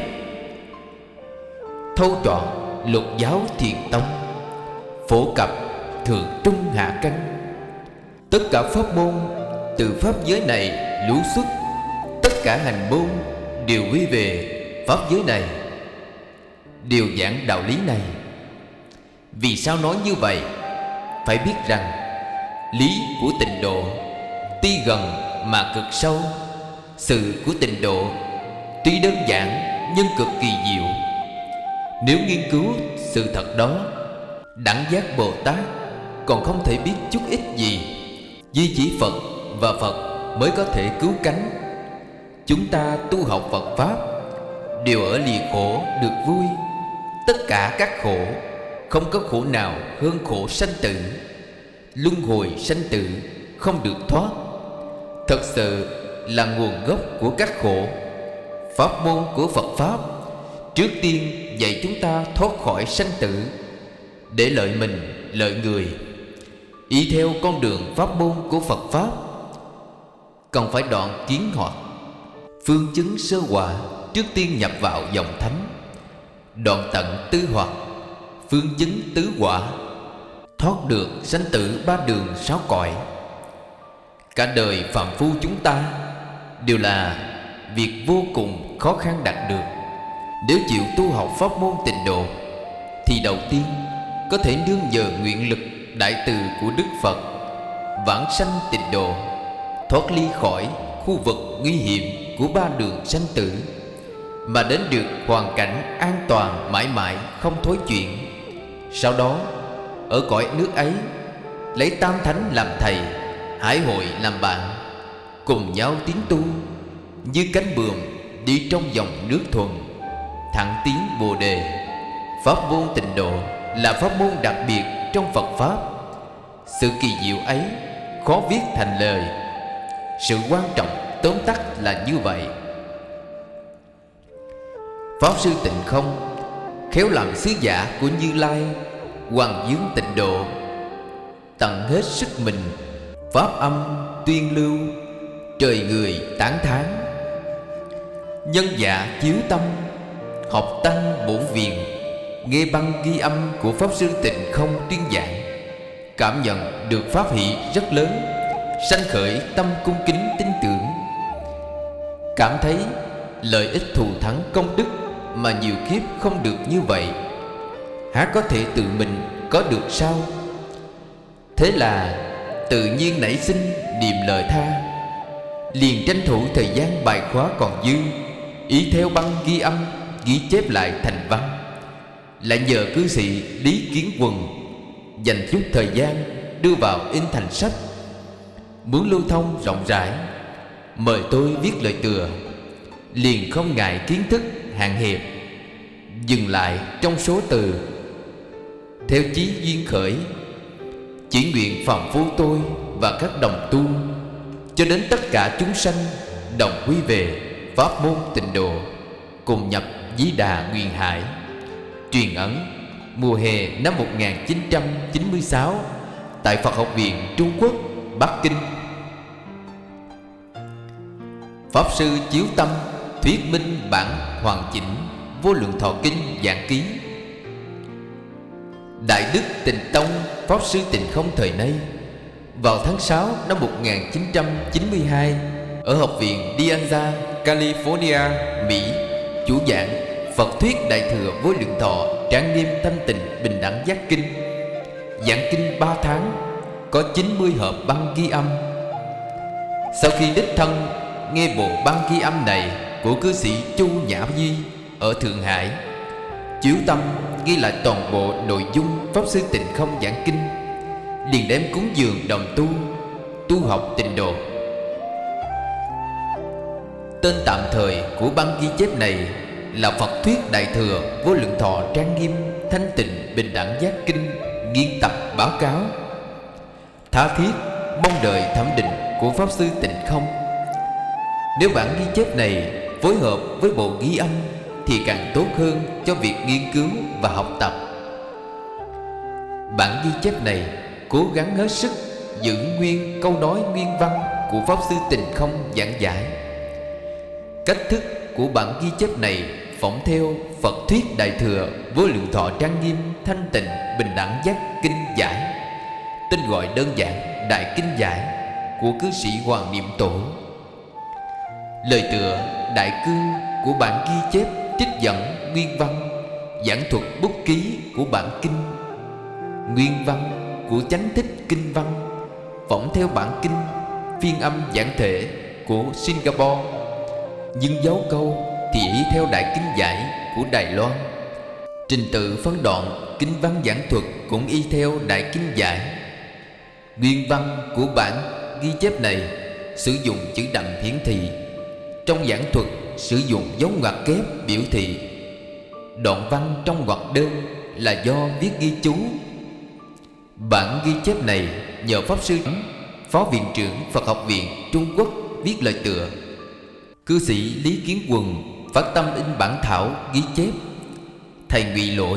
thâu trọn lục giáo thiền tông, phổ cập thượng trung hạ căn. Tất cả pháp môn từ pháp giới này lũ xuất, tất cả hành môn đều quy về pháp giới này, đều giảng đạo lý này. Vì sao nói như vậy? Phải biết rằng lý của tịnh độ tuy gần mà cực sâu. Sự của tịnh độ tuy đơn giản nhưng cực kỳ diệu. Nếu nghiên cứu sự thật đó, đẳng giác Bồ Tát còn không thể biết chút ít gì. Duy chỉ Phật và Phật mới có thể cứu cánh. Chúng ta tu học Phật Pháp đều ở lìa khổ được vui. Tất cả các khổ, không có khổ nào hơn khổ sanh tử. Luân hồi sanh tử không được thoát, thật sự là nguồn gốc của các khổ. Pháp môn của Phật Pháp trước tiên dạy chúng ta thoát khỏi sanh tử, để lợi mình, lợi người. Y theo con đường pháp môn của Phật Pháp, cần phải đoạn kiến hoặc. Phương chứng sơ quả trước tiên nhập vào dòng thánh. Đoạn tận tứ hoặc, phương chứng tứ quả, thoát được sanh tử ba đường sáu cõi. Cả đời phàm phu chúng ta đều là việc vô cùng khó khăn đạt được. Nếu chịu tu học pháp môn tịnh độ, thì đầu tiên có thể nương nhờ nguyện lực đại từ của Đức Phật, vãng sanh tịnh độ, thoát ly khỏi khu vực nguy hiểm của ba đường sanh tử, mà đến được hoàn cảnh an toàn mãi mãi không thối chuyển. Sau đó ở cõi nước ấy, lấy tam thánh làm thầy, hải hội làm bạn, cùng nhau tiến tu như cánh buồm đi trong dòng nước thuần, thẳng tiến Bồ đề. Pháp môn tịnh độ là pháp môn đặc biệt trong Phật Pháp. Sự kỳ diệu ấy khó viết thành lời. Sự quan trọng tóm tắt là như vậy. Pháp Sư Tịnh Không khéo làm sứ giả của Như Lai, hoàng dương tịnh độ, tận hết sức mình, pháp âm tuyên lưu, trời người tán thán. Nhân dạ chiếu tâm, học tăng bổn viện, nghe băng ghi âm của Pháp Sư Tịnh Không tuyên giảng, cảm nhận được pháp hỷ rất lớn, sanh khởi tâm cung kính tin tưởng, cảm thấy lợi ích thù thắng công đức mà nhiều kiếp không được như vậy, há có thể tự mình có được sao? Thế là tự nhiên nảy sinh niềm lợi tha, liền tranh thủ thời gian bài khóa còn dư, ý theo băng ghi âm ghi chép lại thành văn. Lại nhờ cư sĩ Lý Kiến Quần dành chút thời gian đưa vào in thành sách. Muốn lưu thông rộng rãi, mời tôi viết lời tựa, liền không ngại kiến thức hạn hẹp, dừng lại trong số từ: theo chí duyên khởi, chỉ nguyện phàm phu tôi và các đồng tu cho đến tất cả chúng sanh đồng quy về pháp môn tịnh độ, cùng nhập Di Đà Nguyên Hải. Truyền ấn mùa hè năm 1996 tại Phật học viện Trung Quốc, Bắc Kinh. Pháp sư Chiếu Tâm thuyết minh bản hoàn chỉnh Vô Lượng Thọ Kinh giảng ký. Đại đức Tịnh Tông Pháp sư Tịnh Không thời nay vào tháng 6 năm 1992 ở học viện Dianza, California, Mỹ, chủ giảng Phật thuyết Đại thừa Vô Lượng Thọ Trang nghiêm thanh tịnh bình đẳng giác kinh. Giảng kinh 3 tháng, có 90 hộp băng ghi âm. Sau khi đích thân nghe bộ băng ghi âm này của cư sĩ Chu Nhã Duy ở Thượng Hải, Chiếu Tâm ghi lại toàn bộ nội dung Pháp sư Tịnh Không giảng kinh, liền đem cúng dường đồng tu học tịnh độ. Tên tạm thời của băng ghi chép này là Phật thuyết Đại thừa Vô Lượng Thọ Trang nghiêm thanh tịnh bình đẳng giác kinh nghiên tập báo cáo. Tha thiết mong đợi thẩm định của Pháp sư Tịnh Không. Nếu bản ghi chép này phối hợp với bộ ghi âm thì càng tốt hơn cho việc nghiên cứu và học tập. Bản ghi chép này cố gắng hết sức giữ nguyên câu nói nguyên văn của Pháp sư Tịnh Không giảng giải. Cách thức của bản ghi chép này phỏng theo Phật thuyết Đại thừa Vô Lượng Thọ Trang nghiêm thanh tịnh bình đẳng giác kinh giải, tên gọi đơn giản Đại Kinh Giải của cư sĩ Hoàng Niệm Tổ. Lời tựa đại cương của bản ghi chép trích dẫn nguyên văn, giảng thuật bút ký của bản kinh. Nguyên văn của Chánh Thích Kinh Văn phỏng theo bản kinh phiên âm giảng thể của Singapore, nhưng dấu câu thì y theo Đại Kinh Giải của Đài Loan. Trình tự phân đoạn kinh văn giảng thuật cũng y theo Đại Kinh Giải. Nguyên văn của bản ghi chép này sử dụng chữ đậm hiển thị. Trong giảng thuật sử dụng dấu ngoặc kép biểu thị. Đoạn văn trong ngoặc đơn là do viết ghi chú. Bản ghi chép này nhờ Pháp sư Phó Viện trưởng Phật học viện Trung Quốc viết lời tựa. Cư sĩ Lý Kiến Quần phát tâm in bản thảo ghi chép. Thầy Ngụy Lỗi,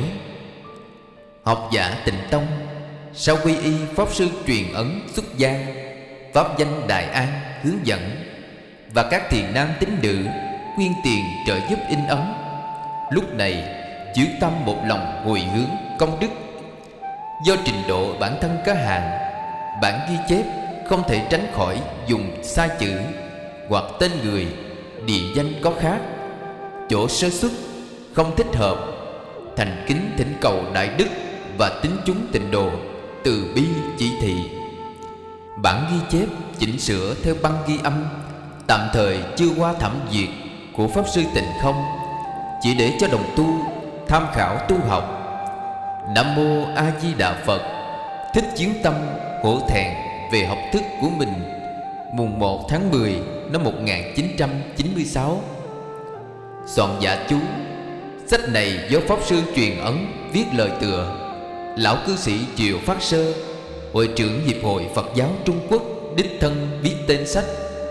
học giả Tịnh Tông, sau quy y Pháp sư truyền ấn xuất gia, pháp danh Đại An hướng dẫn, và các thiền nam tín nữ quyên tiền trợ giúp in ấn. Lúc này Chiếu Tâm một lòng hồi hướng công đức. Do trình độ bản thân có hạn, bản ghi chép không thể tránh khỏi dùng sai chữ hoặc tên người, địa danh có khác, chỗ sơ xuất không thích hợp. Thành kính thỉnh cầu đại đức và tín chúng tịnh độ từ bi chỉ thị. Bản ghi chép chỉnh sửa theo băng ghi âm tạm thời chưa qua thẩm duyệt của Pháp sư Tịnh Không, chỉ để cho đồng tu tham khảo tu học. Nam Mô A Di Đà Phật. Thích Chiếu Tâm hổ thẹn về học thức của mình. Mùng 1 tháng 10 năm 1996. Soạn giả chú. Sách này do Pháp sư truyền ấn viết lời tựa. Lão cư sĩ Triệu Phát Sơ, hội trưởng Hiệp hội Phật giáo Trung Quốc đích thân viết tên sách.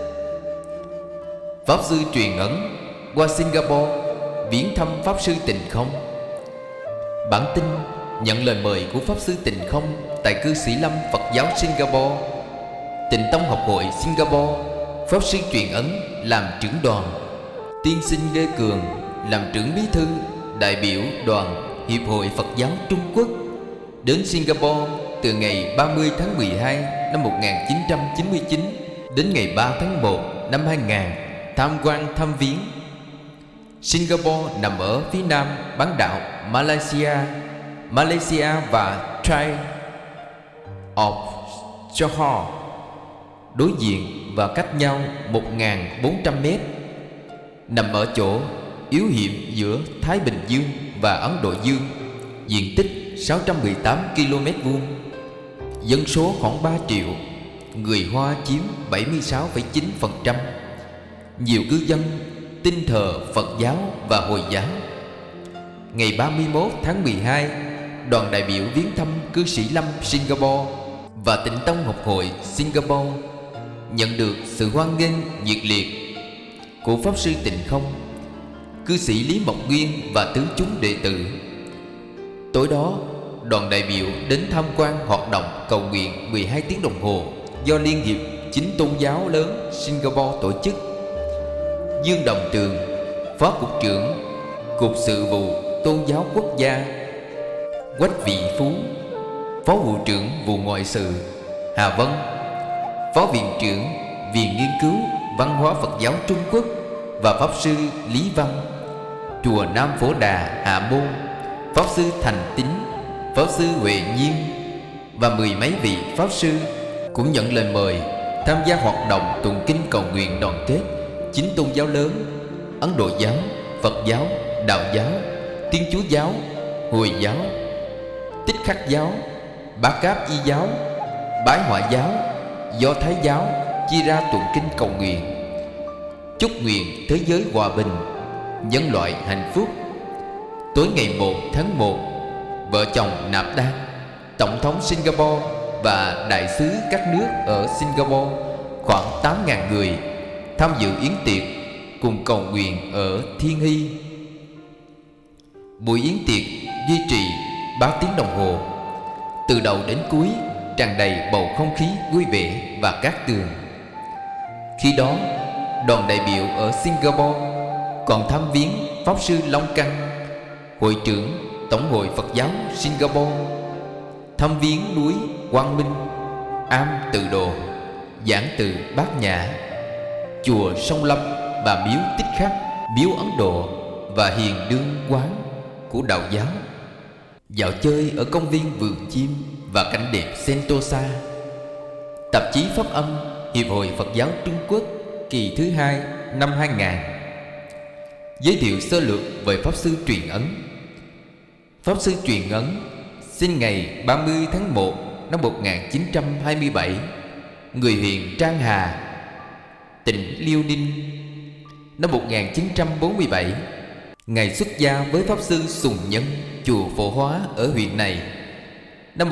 Pháp sư truyền ấn qua Singapore viếng thăm Pháp sư Tịnh Không. Bản tin nhận lời mời của Pháp sư Tịnh Không tại cư sĩ Lâm Phật giáo Singapore, Tịnh Tông học hội Singapore. Pháp sư truyền ấn làm trưởng đoàn, tiên sinh Lê Cường làm trưởng bí thư đại biểu đoàn Hiệp hội Phật giáo Trung Quốc đến Singapore từ ngày 30 tháng 12 năm 1999 đến ngày 3 tháng 1 năm 2000 tham quan thăm viếng. Singapore nằm ở phía nam bán đảo Malaysia và Strait of Johor, đối diện và cách nhau 1.400 mét, nằm ở chỗ yếu hiểm giữa Thái Bình Dương và Ấn Độ Dương, diện tích 618 km vuông, dân số khoảng 3 triệu, người Hoa chiếm 76,9%. Nhiều cư dân tin thờ Phật giáo và Hồi giáo. Ngày 31 tháng 12, đoàn đại biểu viếng thăm cư sĩ Lâm Singapore và Tịnh Tông học hội Singapore. nhận được sự hoan nghênh nhiệt liệt của Pháp Sư Tịnh Không, cư sĩ Lý Mộc Nguyên và tứ chúng đệ tử. Tối đó, đoàn đại biểu đến tham quan hoạt động cầu nguyện 12 tiếng đồng hồ do Liên hiệp 9 tôn giáo lớn Singapore tổ chức. Dương Đồng Tường, Phó Cục trưởng Cục Sự vụ Tôn giáo Quốc gia, Quách Vị Phú, Phó vụ trưởng vụ Ngoại sự Hà Vân, Phó viện trưởng Viện Nghiên cứu Văn hóa Phật giáo Trung Quốc và Pháp Sư Lý Văn, chùa Nam Phổ Đà Hạ Môn, Pháp Sư Thành Tín, Pháp Sư Huệ Nhiên và mười mấy vị Pháp Sư cũng nhận lời mời tham gia hoạt động tụng kinh cầu nguyện đoàn kết 9 tôn giáo lớn: Ấn Độ giáo, Phật giáo, Đạo giáo, Thiên Chúa giáo, Hồi giáo, Tích Khắc giáo, Bá Cáp Y giáo, Bái Hỏa giáo, Do Thái giáo chia ra tụng kinh cầu nguyện, chúc nguyện thế giới hòa bình, nhân loại hạnh phúc. Tối ngày 1 tháng 1, vợ chồng Nạp Đan, Tổng thống Singapore và đại sứ các nước ở Singapore khoảng 8.000 người tham dự yến tiệc cùng cầu nguyện ở Thiên Hy. Buổi yến tiệc duy trì 3 tiếng đồng hồ, từ đầu đến cuối tràn đầy bầu không khí vui vẻ và cát tường. Khi đó, đoàn đại biểu ở Singapore còn thăm viếng Pháp Sư Long Căn, hội trưởng Tổng hội Phật giáo Singapore, thăm viếng núi Quang Minh, am Từ Đồ, giảng từ Bát Nhã, chùa Sông Lâm và miếu Tích Khắc, miếu Ấn Độ và Hiền Đương quán của Đạo giáo, dạo chơi ở công viên vườn chim và cảnh đẹp Sentosa. Tạp chí Pháp âm Hiệp hội Phật giáo Trung Quốc kỳ thứ 2 năm 2000 giới thiệu sơ lược về Pháp Sư Truyền Ấn. Pháp Sư Truyền Ấn sinh ngày 30 tháng 1 năm 1927, người huyện Trang Hà, tỉnh Liêu Ninh. Năm 1947, Ngài xuất gia với Pháp Sư Sùng Nhân, chùa Phổ Hóa ở huyện này. Năm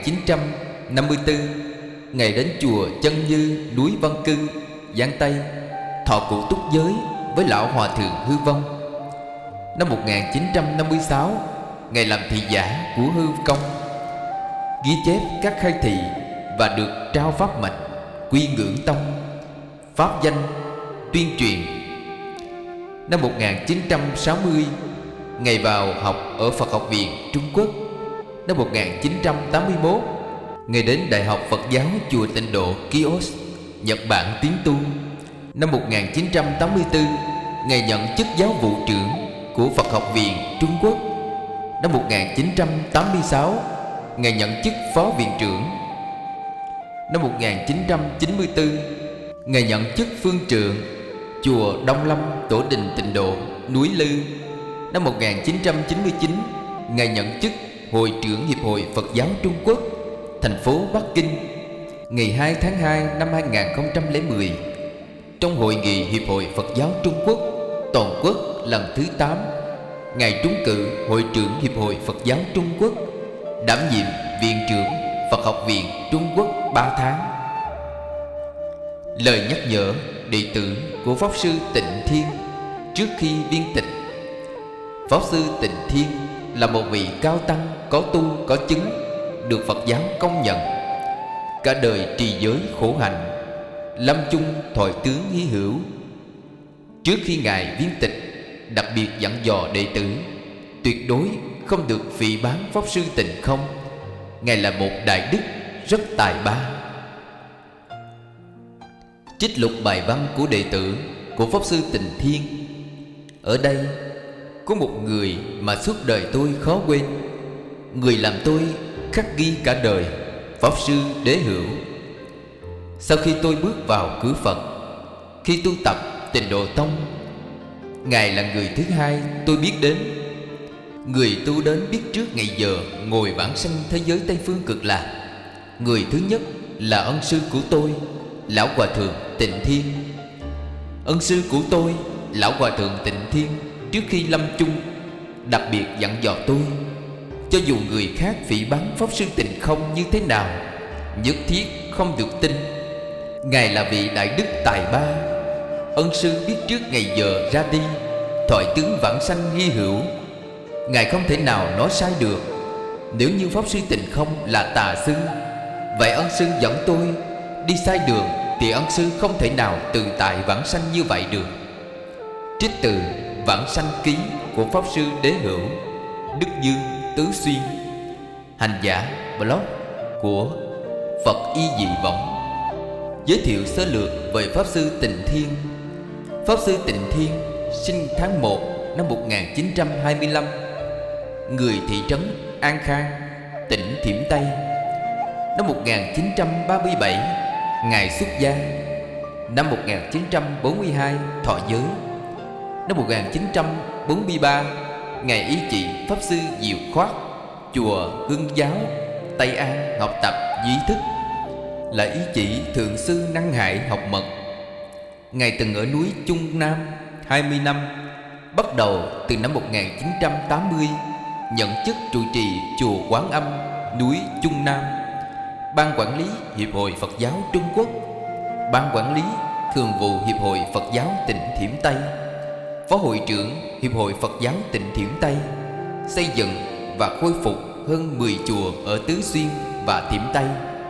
1954, Ngài đến chùa Chân Như, núi Văn Cư, Giang Tây, thọ cụ túc giới với lão hòa thượng Hư Vong. Năm 1956, Ngài làm thị giả của Hư Công, ghi chép các khai thị và được trao pháp mạch Quy Ngưỡng Tông, pháp danh tuyên truyền. Năm 1960, Ngài vào học ở Phật học viện Trung Quốc. Năm 1981, Ngài đến Đại học Phật giáo chùa Tịnh Độ Kios, Nhật Bản tiến tu. Năm 1984, Ngài nhận chức giáo vụ trưởng của Phật học viện Trung Quốc. Năm 1986, Ngài nhận chức phó viện trưởng. Năm 1994, Ngài nhận chức phương trượng chùa Đông Lâm Tổ đình Tịnh Độ, núi Lư. Năm 1999, Ngài nhận chức hội trưởng Hiệp hội Phật giáo Trung Quốc, thành phố Bắc Kinh. Ngày 2 tháng 2 năm 2010, trong hội nghị Hiệp hội Phật giáo Trung Quốc toàn quốc lần thứ 8, Ngài trúng cử hội trưởng Hiệp hội Phật giáo Trung Quốc, đảm nhiệm viện trưởng Phật học viện Trung Quốc 3 tháng. Lời nhắc nhở đệ tử của Pháp Sư Tịnh Thiên trước khi viên tịch. Pháp Sư Tịnh Thiên là một vị cao tăng có tu có chứng, được Phật giáo công nhận. Cả đời trì giới khổ hạnh, lâm chung thoại tướng hy hữu. Trước khi Ngài viên tịch, đặc biệt dặn dò đệ tử tuyệt đối không được phỉ báng Pháp Sư Tịnh Không. Ngài là một đại đức rất tài ba. Trích lục bài văn của đệ tử của Pháp Sư Tịnh Thiên. Ở đây có một người mà suốt đời tôi khó quên, người làm tôi khắc ghi cả đời, Pháp Sư Đế Hữu. Sau khi tôi bước vào cửa Phật, khi tu tập Tịnh Độ Tông, Ngài là người thứ hai tôi biết đến. Người tu đến biết trước ngày giờ ngồi vãng sanh thế giới Tây Phương Cực Lạc. Người thứ nhất là ân sư của tôi, Lão Hòa Thượng Tịnh Thiên. Ân sư của tôi, Lão Hòa Thượng Tịnh Thiên, trước khi lâm chung đặc biệt dặn dò tôi, cho dù người khác phỉ báng Pháp Sư Tịnh Không như thế nào, nhất thiết không được tin. Ngài là vị đại đức tài ba, ân sư biết trước ngày giờ ra đi, thoại tướng vãng sanh hy hữu. Ngài không thể nào nói sai được. Nếu như Pháp Sư Tịnh Không là tà sư, vậy ân sư dẫn tôi đi sai đường, thì ân sư không thể nào tự tại vãng sanh như vậy được. Trích từ Vãng Sanh Ký của Pháp Sư Đế Hữu, Đức Dương, Tứ Xuyên. Hành giả blog của Phật Y Dị Võng. Giới thiệu sơ lược về Pháp Sư Tịnh Thiên. Pháp Sư Tịnh Thiên sinh tháng 1 năm 1925, người thị trấn An Khang, tỉnh Thiểm Tây. Năm 1937, Ngài xuất gia. Năm 1942, thọ giới. Năm 1943, Ngài ý chỉ Pháp Sư Diệu Khoát, chùa Hưng Giáo, Tây An học tập duy thức, là ý chỉ Thượng sư Năng Hải học mật. Ngài từng ở núi Trung Nam 20 năm, bắt đầu từ năm 1980 nhận chức trụ trì chùa Quán Âm, núi Trung Nam, Ban quản lý Hiệp hội Phật giáo Trung Quốc, Ban quản lý Thường vụ Hiệp hội Phật giáo tỉnh Thiểm Tây, Phó hội trưởng Hiệp hội Phật giáo tỉnh Thiểm Tây, xây dựng và khôi phục hơn 10 chùa ở Tứ Xuyên và Thiểm Tây.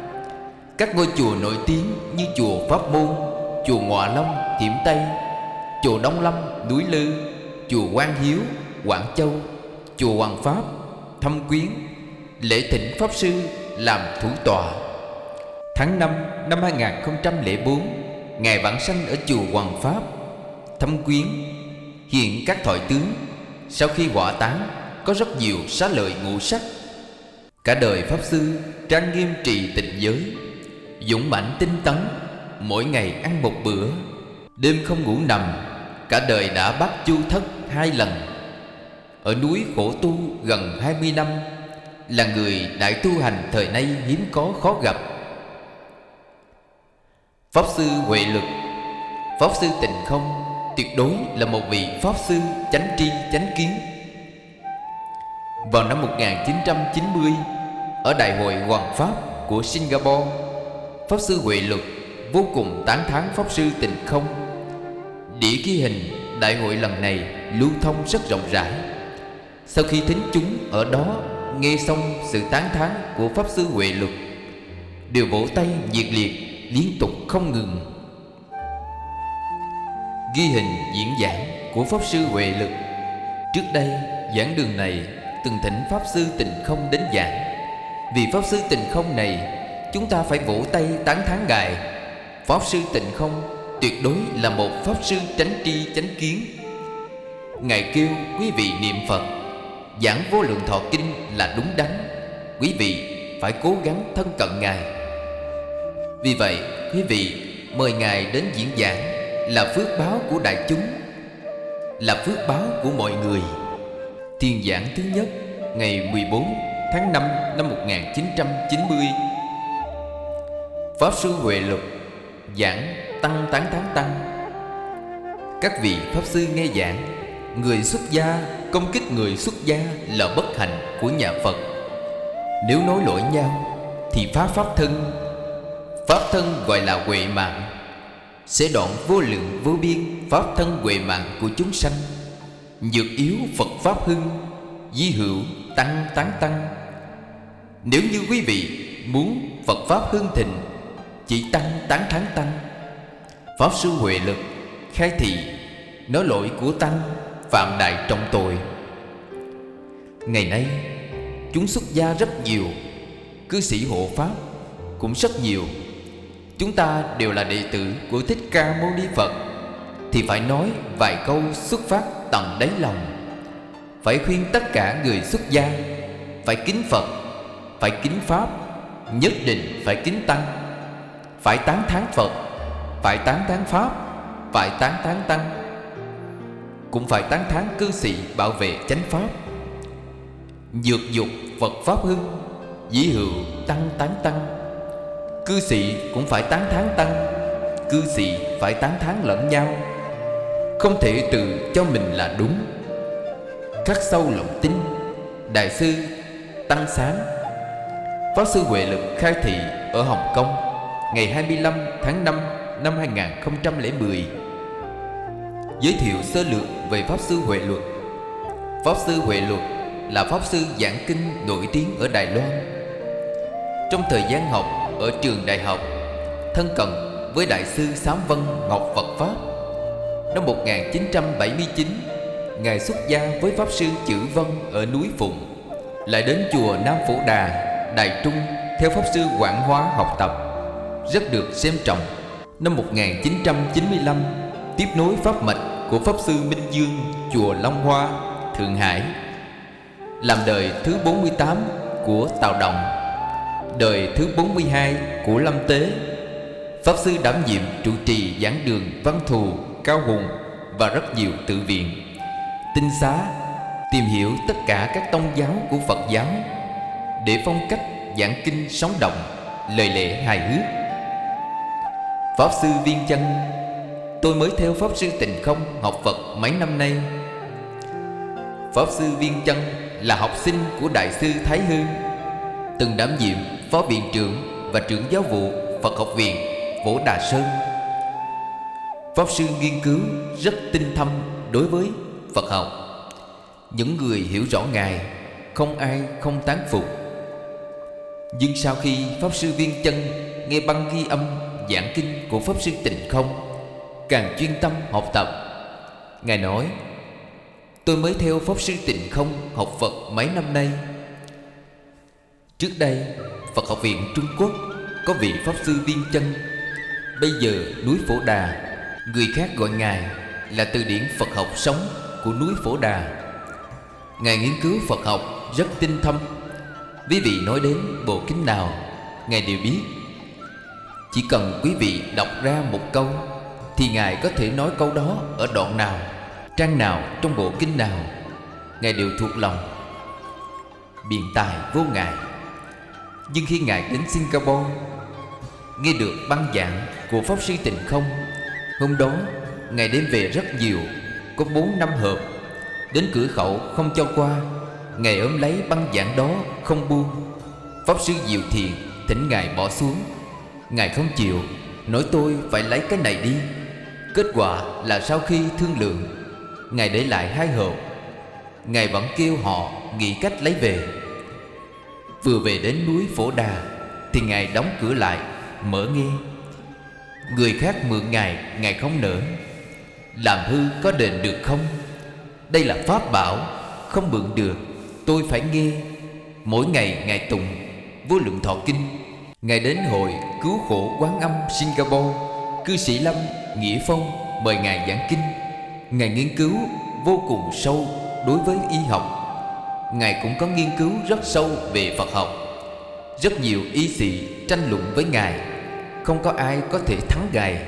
Các ngôi chùa nổi tiếng như chùa Pháp Môn, chùa Ngọa Long, Thiểm Tây, chùa Đông Lâm, núi Lư, chùa Quang Hiếu, Quảng Châu, chùa Hoàng Pháp, Thâm Quyến, lễ thỉnh Pháp Sư làm thủ tọa. Tháng 5 năm 2004, Ngài vãng sanh ở chùa Hoàng Pháp, Thâm Quyến. Hiện các thoại tướng sau khi hỏa táng có rất nhiều xá lợi ngũ sắc. Cả đời Pháp Sư trang nghiêm trì tịnh giới, dũng mãnh tinh tấn, mỗi ngày ăn một bữa, đêm không ngủ nằm. Cả đời đã bắt chu thất 2 lần. Ở núi khổ tu gần 20 năm, là người đại tu hành thời nay hiếm có khó gặp. Pháp Sư Huệ Lực. Pháp Sư Tịnh Không tuyệt đối là một vị Pháp Sư chánh tri chánh kiến. Vào năm 1990, ở Đại hội Hoàng Pháp của Singapore, Pháp Sư Huệ Lực vô cùng tán thán Pháp Sư Tịnh Không. Đĩa ghi hình đại hội lần này lưu thông rất rộng rãi. Sau khi thính chúng ở đó nghe xong sự tán thán của Pháp Sư Huệ Lực, đều vỗ tay nhiệt liệt liên tục không ngừng. Ghi hình diễn giảng của Pháp Sư Huệ Lực. Trước đây giảng đường này từng thỉnh Pháp Sư Tịnh Không đến giảng. Vì Pháp Sư Tịnh Không này, chúng ta phải vỗ tay tán thán Ngài. Pháp Sư Tịnh Không tuyệt đối là một Pháp Sư chánh tri chánh kiến. Ngài kêu quý vị niệm Phật, giảng Vô Lượng Thọ Kinh là đúng đắn. Quý vị phải cố gắng thân cận Ngài. Vì vậy quý vị mời Ngài đến diễn giảng là phước báo của đại chúng, là phước báo của mọi người. Thiền giảng thứ nhất ngày 14 tháng 5 năm 1990. Pháp Sư Huệ Lực giảng tăng tán tán tăng. Các vị Pháp Sư nghe giảng, người xuất gia công kích người xuất gia là bất hạnh của nhà Phật. Nếu nói lỗi nhau thì phá pháp thân. Pháp thân gọi là huệ mạng, sẽ đoạn vô lượng vô biên pháp thân huệ mạng của chúng sanh. Nhược yếu Phật Pháp hưng, di hữu tăng tán tăng. Nếu như quý vị muốn Phật Pháp hưng thịnh, chỉ tăng tán thán tăng. Pháp Sư Huệ Lực khai thị nói lỗi của tăng phạm đại trọng tội. Ngày nay chúng xuất gia rất nhiều, cư sĩ hộ Pháp cũng rất nhiều. Chúng ta đều là đệ tử của Thích Ca Mâu Ni Phật, thì phải nói vài câu xuất phát tận đáy lòng. Phải khuyên tất cả người xuất gia phải kính Phật, phải kính Pháp, nhất định phải kính Tăng. Phải tán thán Phật, phải tán thán Pháp, phải tán thán Tăng. Cũng phải tán thán cư sĩ bảo vệ chánh Pháp. Nhược dục Phật Pháp hưng, dĩ hữu tăng tán tăng. Cư sĩ cũng phải tán thán tăng, cư sĩ phải tán thán lẫn nhau. Không thể tự cho mình là đúng. Khắc sâu lòng tin. Đại sư Tăng Sáng, Pháp Sư Huệ Lực khai thị ở Hồng Kông, ngày 25 tháng 5 năm 2010. Giới thiệu sơ lược về Pháp Sư Huệ Luật. Pháp Sư Huệ Luật là Pháp Sư giảng kinh nổi tiếng ở Đài Loan. Trong thời gian học ở trường đại học, thân cận với Đại sư Sám Vân Ngọc Phật Pháp. Năm 1979, Ngài xuất gia với Pháp Sư Chữ Vân ở núi Phụng, lại đến chùa Nam Phổ Đà, Đài Trung theo Pháp Sư Quảng Hóa học tập, rất được xem trọng. Năm 1995, tiếp nối pháp mạch của Pháp Sư Minh Dương chùa Long Hoa, Thượng Hải, làm đời thứ 48 của Tào Động, đời thứ 42 của Lâm Tế. Pháp Sư đảm nhiệm trụ trì giảng đường Văn Thù, Cao Hùng và rất nhiều tự viện, tinh xá, tìm hiểu tất cả các tông giáo của Phật giáo để phong cách giảng kinh sống động, lời lẽ hài hước. Pháp Sư Viên Chân, tôi mới theo Pháp Sư Tịnh Không học Phật mấy năm nay. Pháp Sư Viên Chân là học sinh của Đại sư Thái Hư, từng đảm nhiệm phó viện trưởng và trưởng giáo vụ Phật học viện Võ Đà Sơn. Pháp Sư nghiên cứu rất tinh thâm đối với Phật học. Những người hiểu rõ Ngài, không ai không tán phục. Nhưng sau khi Pháp Sư Viên Chân nghe băng ghi âm giảng kinh của Pháp Sư Tịnh Không, càng chuyên tâm học tập. Ngài nói: tôi mới theo Pháp Sư Tịnh Không học Phật mấy năm nay. Trước đây Phật học viện Trung Quốc có vị Pháp Sư Viên Chân, bây giờ núi Phổ Đà, người khác gọi Ngài là từ điển Phật học sống của núi Phổ Đà. Ngài nghiên cứu Phật học rất tinh thâm. Quý vị nói đến bộ kinh nào, Ngài đều biết. Chỉ cần quý vị đọc ra một câu thì Ngài có thể nói câu đó ở đoạn nào, trang nào trong bộ kinh nào, Ngài đều thuộc lòng. Biện tài vô ngại. Nhưng khi Ngài đến Singapore, nghe được băng giảng của Pháp Sư Tịnh Không, hôm đó Ngài đem về rất nhiều, có 4-5 hộp. Đến cửa khẩu không cho qua, Ngài ôm lấy băng giảng đó không buông. Pháp Sư Diệu Thiền thỉnh Ngài bỏ xuống. Ngài không chịu, nói tôi phải lấy cái này đi. Kết quả là sau khi thương lượng, Ngài để lại 2 hộp. Ngài vẫn kêu họ nghĩ cách lấy về. Vừa về đến núi Phổ Đà thì Ngài đóng cửa lại, mở nghe. Người khác mượn Ngài không nỡ. Làm hư có đền được không? Đây là pháp bảo, không mượn được, tôi phải nghe. Mỗi ngày Ngài tụng Vô Lượng Thọ Kinh. Ngài đến hội Cứu Khổ Quán Âm Singapore, cư sĩ Lâm Nghĩa Phong mời Ngài giảng kinh. Ngài nghiên cứu vô cùng sâu đối với y học. Ngài cũng có nghiên cứu rất sâu về Phật học. Rất nhiều y sĩ tranh luận với Ngài, không có ai có thể thắng Ngài.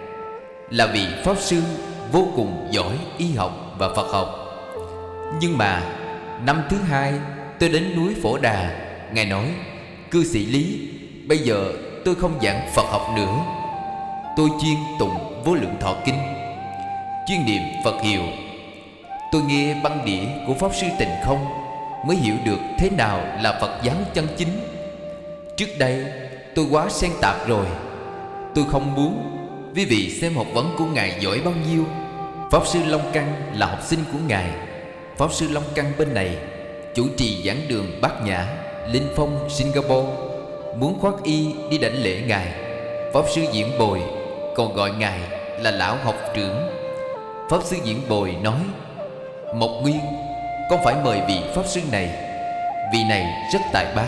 Là vị Pháp Sư vô cùng giỏi y học và Phật học. Nhưng mà năm thứ 2 tôi đến núi Phổ Đà, Ngài nói: cư sĩ Lý, bây giờ tôi không giảng Phật học nữa. Tôi chuyên tụng Vô Lượng Thọ Kinh, chuyên niệm Phật hiệu. Tôi nghe băng đĩa của Pháp Sư Tịnh Không mới hiểu được thế nào là Phật giáo chân chính. Trước đây tôi quá xen tạp rồi. Tôi không muốn quý vị xem học vấn của Ngài giỏi bao nhiêu. Pháp Sư Long Căn là học sinh của Ngài. Pháp Sư Long Căn bên này chủ trì giảng đường Bát Nhã, Linh Phong, Singapore, muốn khoác y đi đảnh lễ Ngài. Pháp Sư Diễn Bồi còn gọi Ngài là lão học trưởng. Pháp Sư Diễn Bồi nói: Mộc Nguyên, con phải mời vị Pháp Sư này, vị này rất tài ba.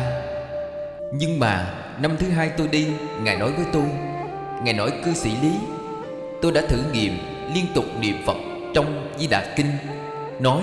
Nhưng mà năm thứ 2 tôi đi, Ngài nói với tôi, Ngài nói: cư sĩ Lý, tôi đã thử nghiệm liên tục niệm Phật trong Di Đà Kinh, nói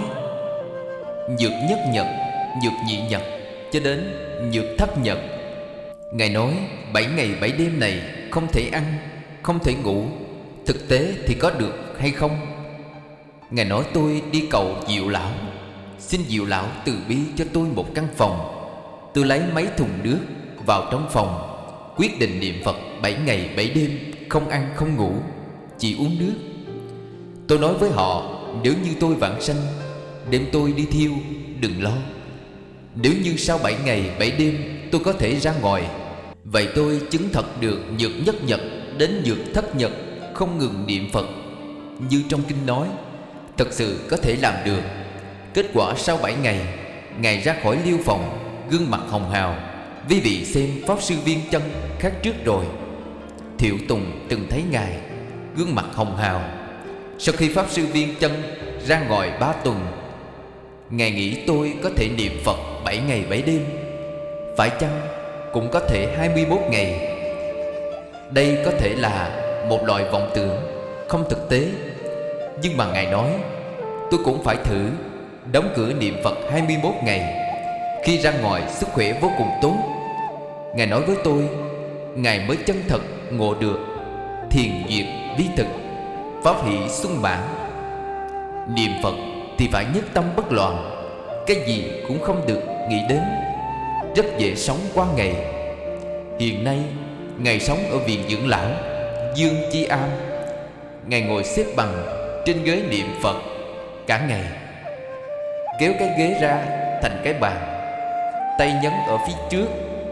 nhược nhất nhật, nhược nhị nhật cho đến nhược thất nhật. Ngài nói 7 ngày 7 đêm này không thể ăn, không thể ngủ. Thực tế thì có được hay không? Ngài nói tôi đi cầu Diệu Lão, xin Diệu Lão từ bi cho tôi một căn phòng. Tôi lấy mấy thùng nước vào trong phòng, quyết định niệm Phật 7 ngày 7 đêm, không ăn không ngủ, chỉ uống nước. Tôi nói với họ, nếu như tôi vãng sanh, đem tôi đi thiêu, đừng lo. Nếu như sau 7 ngày 7 đêm tôi có thể ra ngoài, Vậy tôi chứng thật được nhược nhất nhật đến nhược thất nhật không ngừng niệm Phật. Như trong kinh nói, thật sự có thể làm được. Kết quả sau 7 ngày, Ngài ra khỏi liêu phòng, gương mặt hồng hào. Quý vị xem Pháp Sư Viên Chân khác trước rồi. Thiệu Tùng từng thấy Ngài gương mặt hồng hào. Sau khi Pháp Sư Viên Chân ra ngoài 3 tuần, Ngài nghĩ tôi có thể niệm Phật 7 ngày 7 đêm. Phải chăng cũng có thể 21 ngày? Đây có thể là một loại vọng tưởng không thực tế. Nhưng mà Ngài nói tôi cũng phải thử đóng cửa niệm Phật 21 ngày. Khi ra ngoài sức khỏe vô cùng tốt. Ngài nói với tôi, Ngài mới chân thật ngộ được thiền duyệt vi thực, pháp hỷ xuân mãn. Niệm Phật thì phải nhất tâm bất loạn, cái gì cũng không được nghĩ đến, rất dễ sống qua ngày. Hiện nay Ngài sống ở viện dưỡng lão Dương Chi Am. Ngài ngồi xếp bằng trên ghế niệm Phật cả ngày, kéo cái ghế ra thành cái bàn, tay nhấn ở phía trước.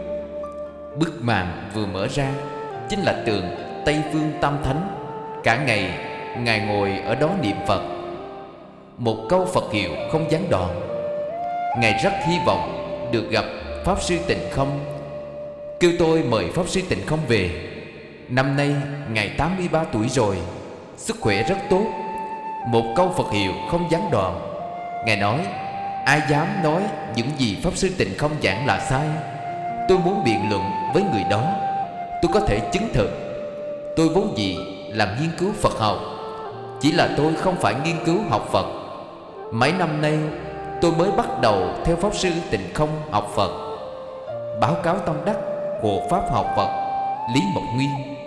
Bức màn vừa mở ra chính là tượng Tây Phương Tam Thánh. Cả ngày Ngài ngồi ở đó niệm Phật, một câu Phật hiệu không gián đoạn. Ngài rất hy vọng được gặp Pháp Sư Tịnh Không, kêu tôi mời Pháp Sư Tịnh Không về. Năm nay Ngài 83 tuổi rồi, sức khỏe rất tốt. Một câu Phật hiệu không gián đoạn. Ngài nói, ai dám nói những gì Pháp Sư Tịnh Không giảng là sai? Tôi muốn biện luận với người đó. Tôi có thể chứng thực. Tôi vốn dĩ làm nghiên cứu Phật học, chỉ là tôi không phải nghiên cứu học Phật. Mấy năm nay tôi mới bắt đầu theo Pháp Sư Tịnh Không học Phật. Báo cáo tâm đắc của Pháp học Phật Lý Mộc Nguyên.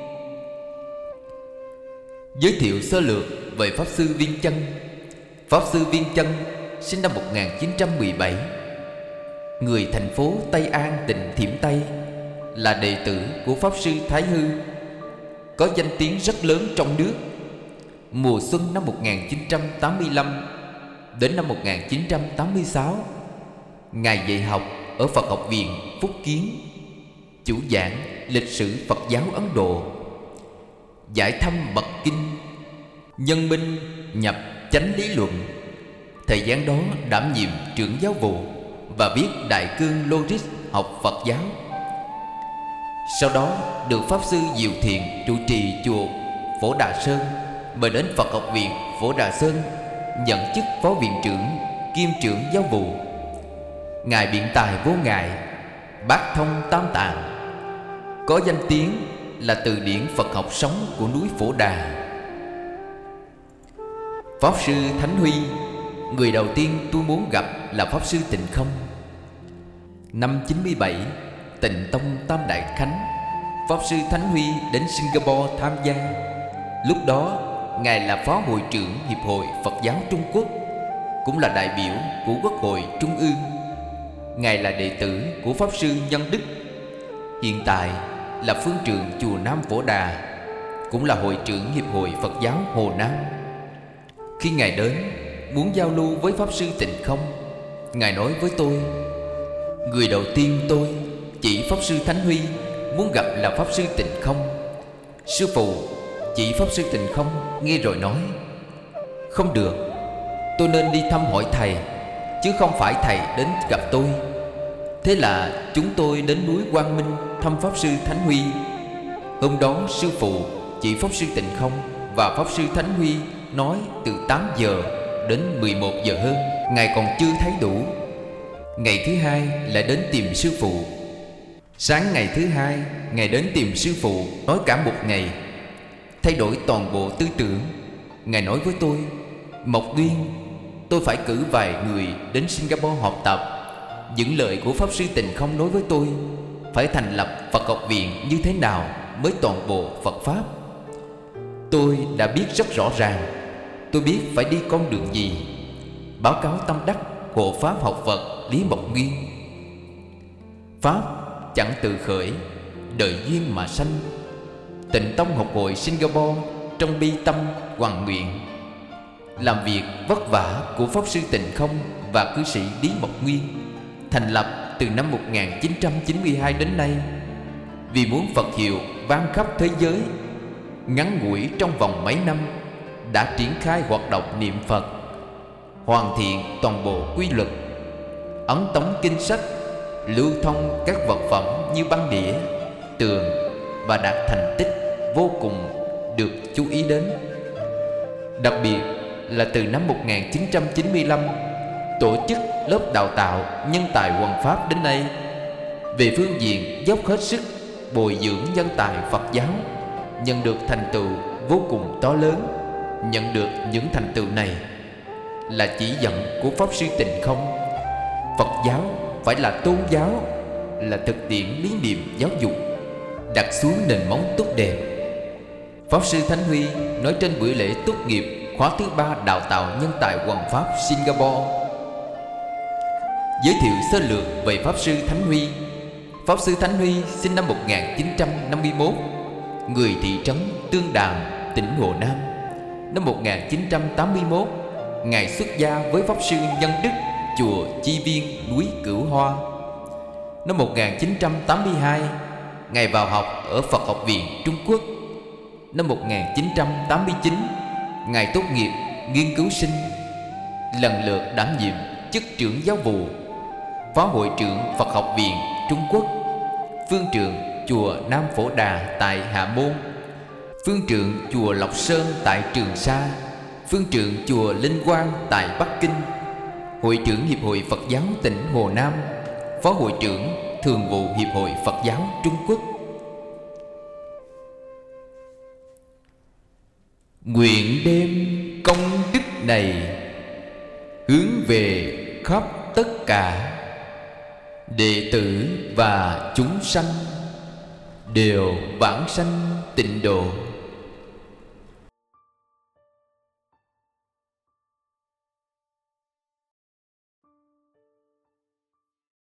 Giới thiệu sơ lược về Pháp Sư Viên Chân. Pháp Sư Viên Chân sinh năm 1917, người thành phố Tây An, tỉnh Thiểm Tây, là đệ tử của Pháp Sư Thái Hư, có danh tiếng rất lớn trong nước. Mùa xuân năm 1985 đến năm 1986, Ngài dạy học ở Phật học viện Phúc Kiến, chủ giảng lịch sử Phật giáo Ấn Độ, giải thăm mật kinh, nhân minh nhập chánh lý luận. Thời gian đó đảm nhiệm trưởng giáo vụ và viết đại cương logic học Phật giáo. Sau đó được Pháp Sư Diệu Thiện trụ trì chùa Phổ Đà Sơn mời đến Phật học viện Phổ Đà Sơn nhận chức phó viện trưởng kiêm trưởng giáo vụ. Ngài biện tài vô ngại, bác thông tam tạng, có danh tiếng là từ điển Phật học sống của núi Phổ Đà. Pháp Sư Thánh Huy, người đầu tiên tôi muốn gặp là Pháp Sư Tịnh Không. Năm 97, Tịnh Tông Tam Đại Khánh, Pháp Sư Thánh Huy đến Singapore tham gia. Lúc đó Ngài là Phó Hội trưởng Hiệp hội Phật giáo Trung Quốc, cũng là đại biểu của Quốc hội Trung ương. Ngài là đệ tử của Pháp Sư Nhân Đức, hiện tại là phương trượng chùa Nam Phổ Đà, cũng là hội trưởng Hiệp hội Phật giáo Hồ Nam. Khi Ngài đến muốn giao lưu với Pháp Sư Tịnh Không, Ngài nói với tôi, người đầu tiên tôi chỉ Pháp Sư Thánh Huy muốn gặp là Pháp Sư Tịnh Không. Sư phụ chỉ Pháp Sư Tịnh Không nghe rồi nói, không được, tôi nên đi thăm hỏi thầy, chứ không phải thầy đến gặp tôi. Thế là chúng tôi đến núi Quang Minh thăm Pháp Sư Thánh Huy. Hôm đó sư phụ chỉ Pháp Sư Tịnh Không và Pháp Sư Thánh Huy nói từ 8 giờ đến 11 giờ hơn, Ngài còn chưa thấy đủ. Ngày thứ hai lại đến tìm sư phụ. Sáng ngày thứ hai Ngài đến tìm sư phụ, nói cả một ngày, thay đổi toàn bộ tư tưởng. Ngài nói với tôi, Mộc Nguyên, tôi phải cử vài người đến Singapore học tập. Những lời của Pháp Sư Tịnh Không nói với tôi, phải thành lập Phật học viện như thế nào mới toàn bộ Phật Pháp. Tôi đã biết rất rõ ràng, tôi biết phải đi con đường gì. Báo cáo tâm đắc hộ Pháp học Phật Lý Mộc Nguyên. Pháp chẳng tự khởi, đợi duyên mà sanh. Tịnh Tông học hội Singapore trong bi tâm hoàn nguyện, làm việc vất vả của Pháp Sư Tịnh Không và cư sĩ Lý Mộc Nguyên, thành lập từ năm 1992 đến nay. vì muốn Phật hiệu vang khắp thế giới. Ngắn ngủi trong vòng mấy năm đã triển khai hoạt động niệm Phật, hoàn thiện toàn bộ quy luật, ấn tống kinh sách, lưu thông các vật phẩm như băng đĩa, tường và đạt thành tích vô cùng được chú ý đến. Đặc biệt là từ năm 1995 tổ chức lớp đào tạo nhân tài hoằng pháp đến nay, về phương diện dốc hết sức bồi dưỡng nhân tài Phật giáo, nhận được thành tựu vô cùng to lớn. Nhận được những thành tựu này là chỉ dẫn của Pháp Sư Tịnh Không. Phật giáo phải là tôn giáo, là thực tiễn lý niệm giáo dục, đặt xuống nền móng tốt đẹp. Pháp Sư Thánh Huy nói trên buổi lễ tốt nghiệp khóa thứ 3 đào tạo nhân tài hoằng pháp Singapore. Giới thiệu sơ lược về Pháp Sư Thánh Huy. Pháp Sư Thánh Huy sinh năm 1951, người thị trấn Tương Đàm, tỉnh Hồ Nam. Năm 1981, Ngài xuất gia với Pháp Sư Nhân Đức, chùa Chi Viên, núi Cửu Hoa. Năm 1982, Ngài vào học ở Phật học viện Trung Quốc. Năm 1989, Ngài tốt nghiệp nghiên cứu sinh, lần lượt đảm nhiệm chức trưởng giáo vụ, phó hội trưởng Phật học viện Trung Quốc, phương trượng chùa Nam Phổ Đà tại Hạ Môn, phương trượng chùa Lộc Sơn tại Trường Sa, phương trượng chùa Linh Quang tại Bắc Kinh, hội trưởng Hiệp hội Phật giáo tỉnh Hồ Nam, phó hội trưởng thường vụ Hiệp hội Phật giáo Trung Quốc. Nguyện đem công đức này hướng về khắp tất cả đệ tử và chúng sanh, đều vãng sanh tịnh độ.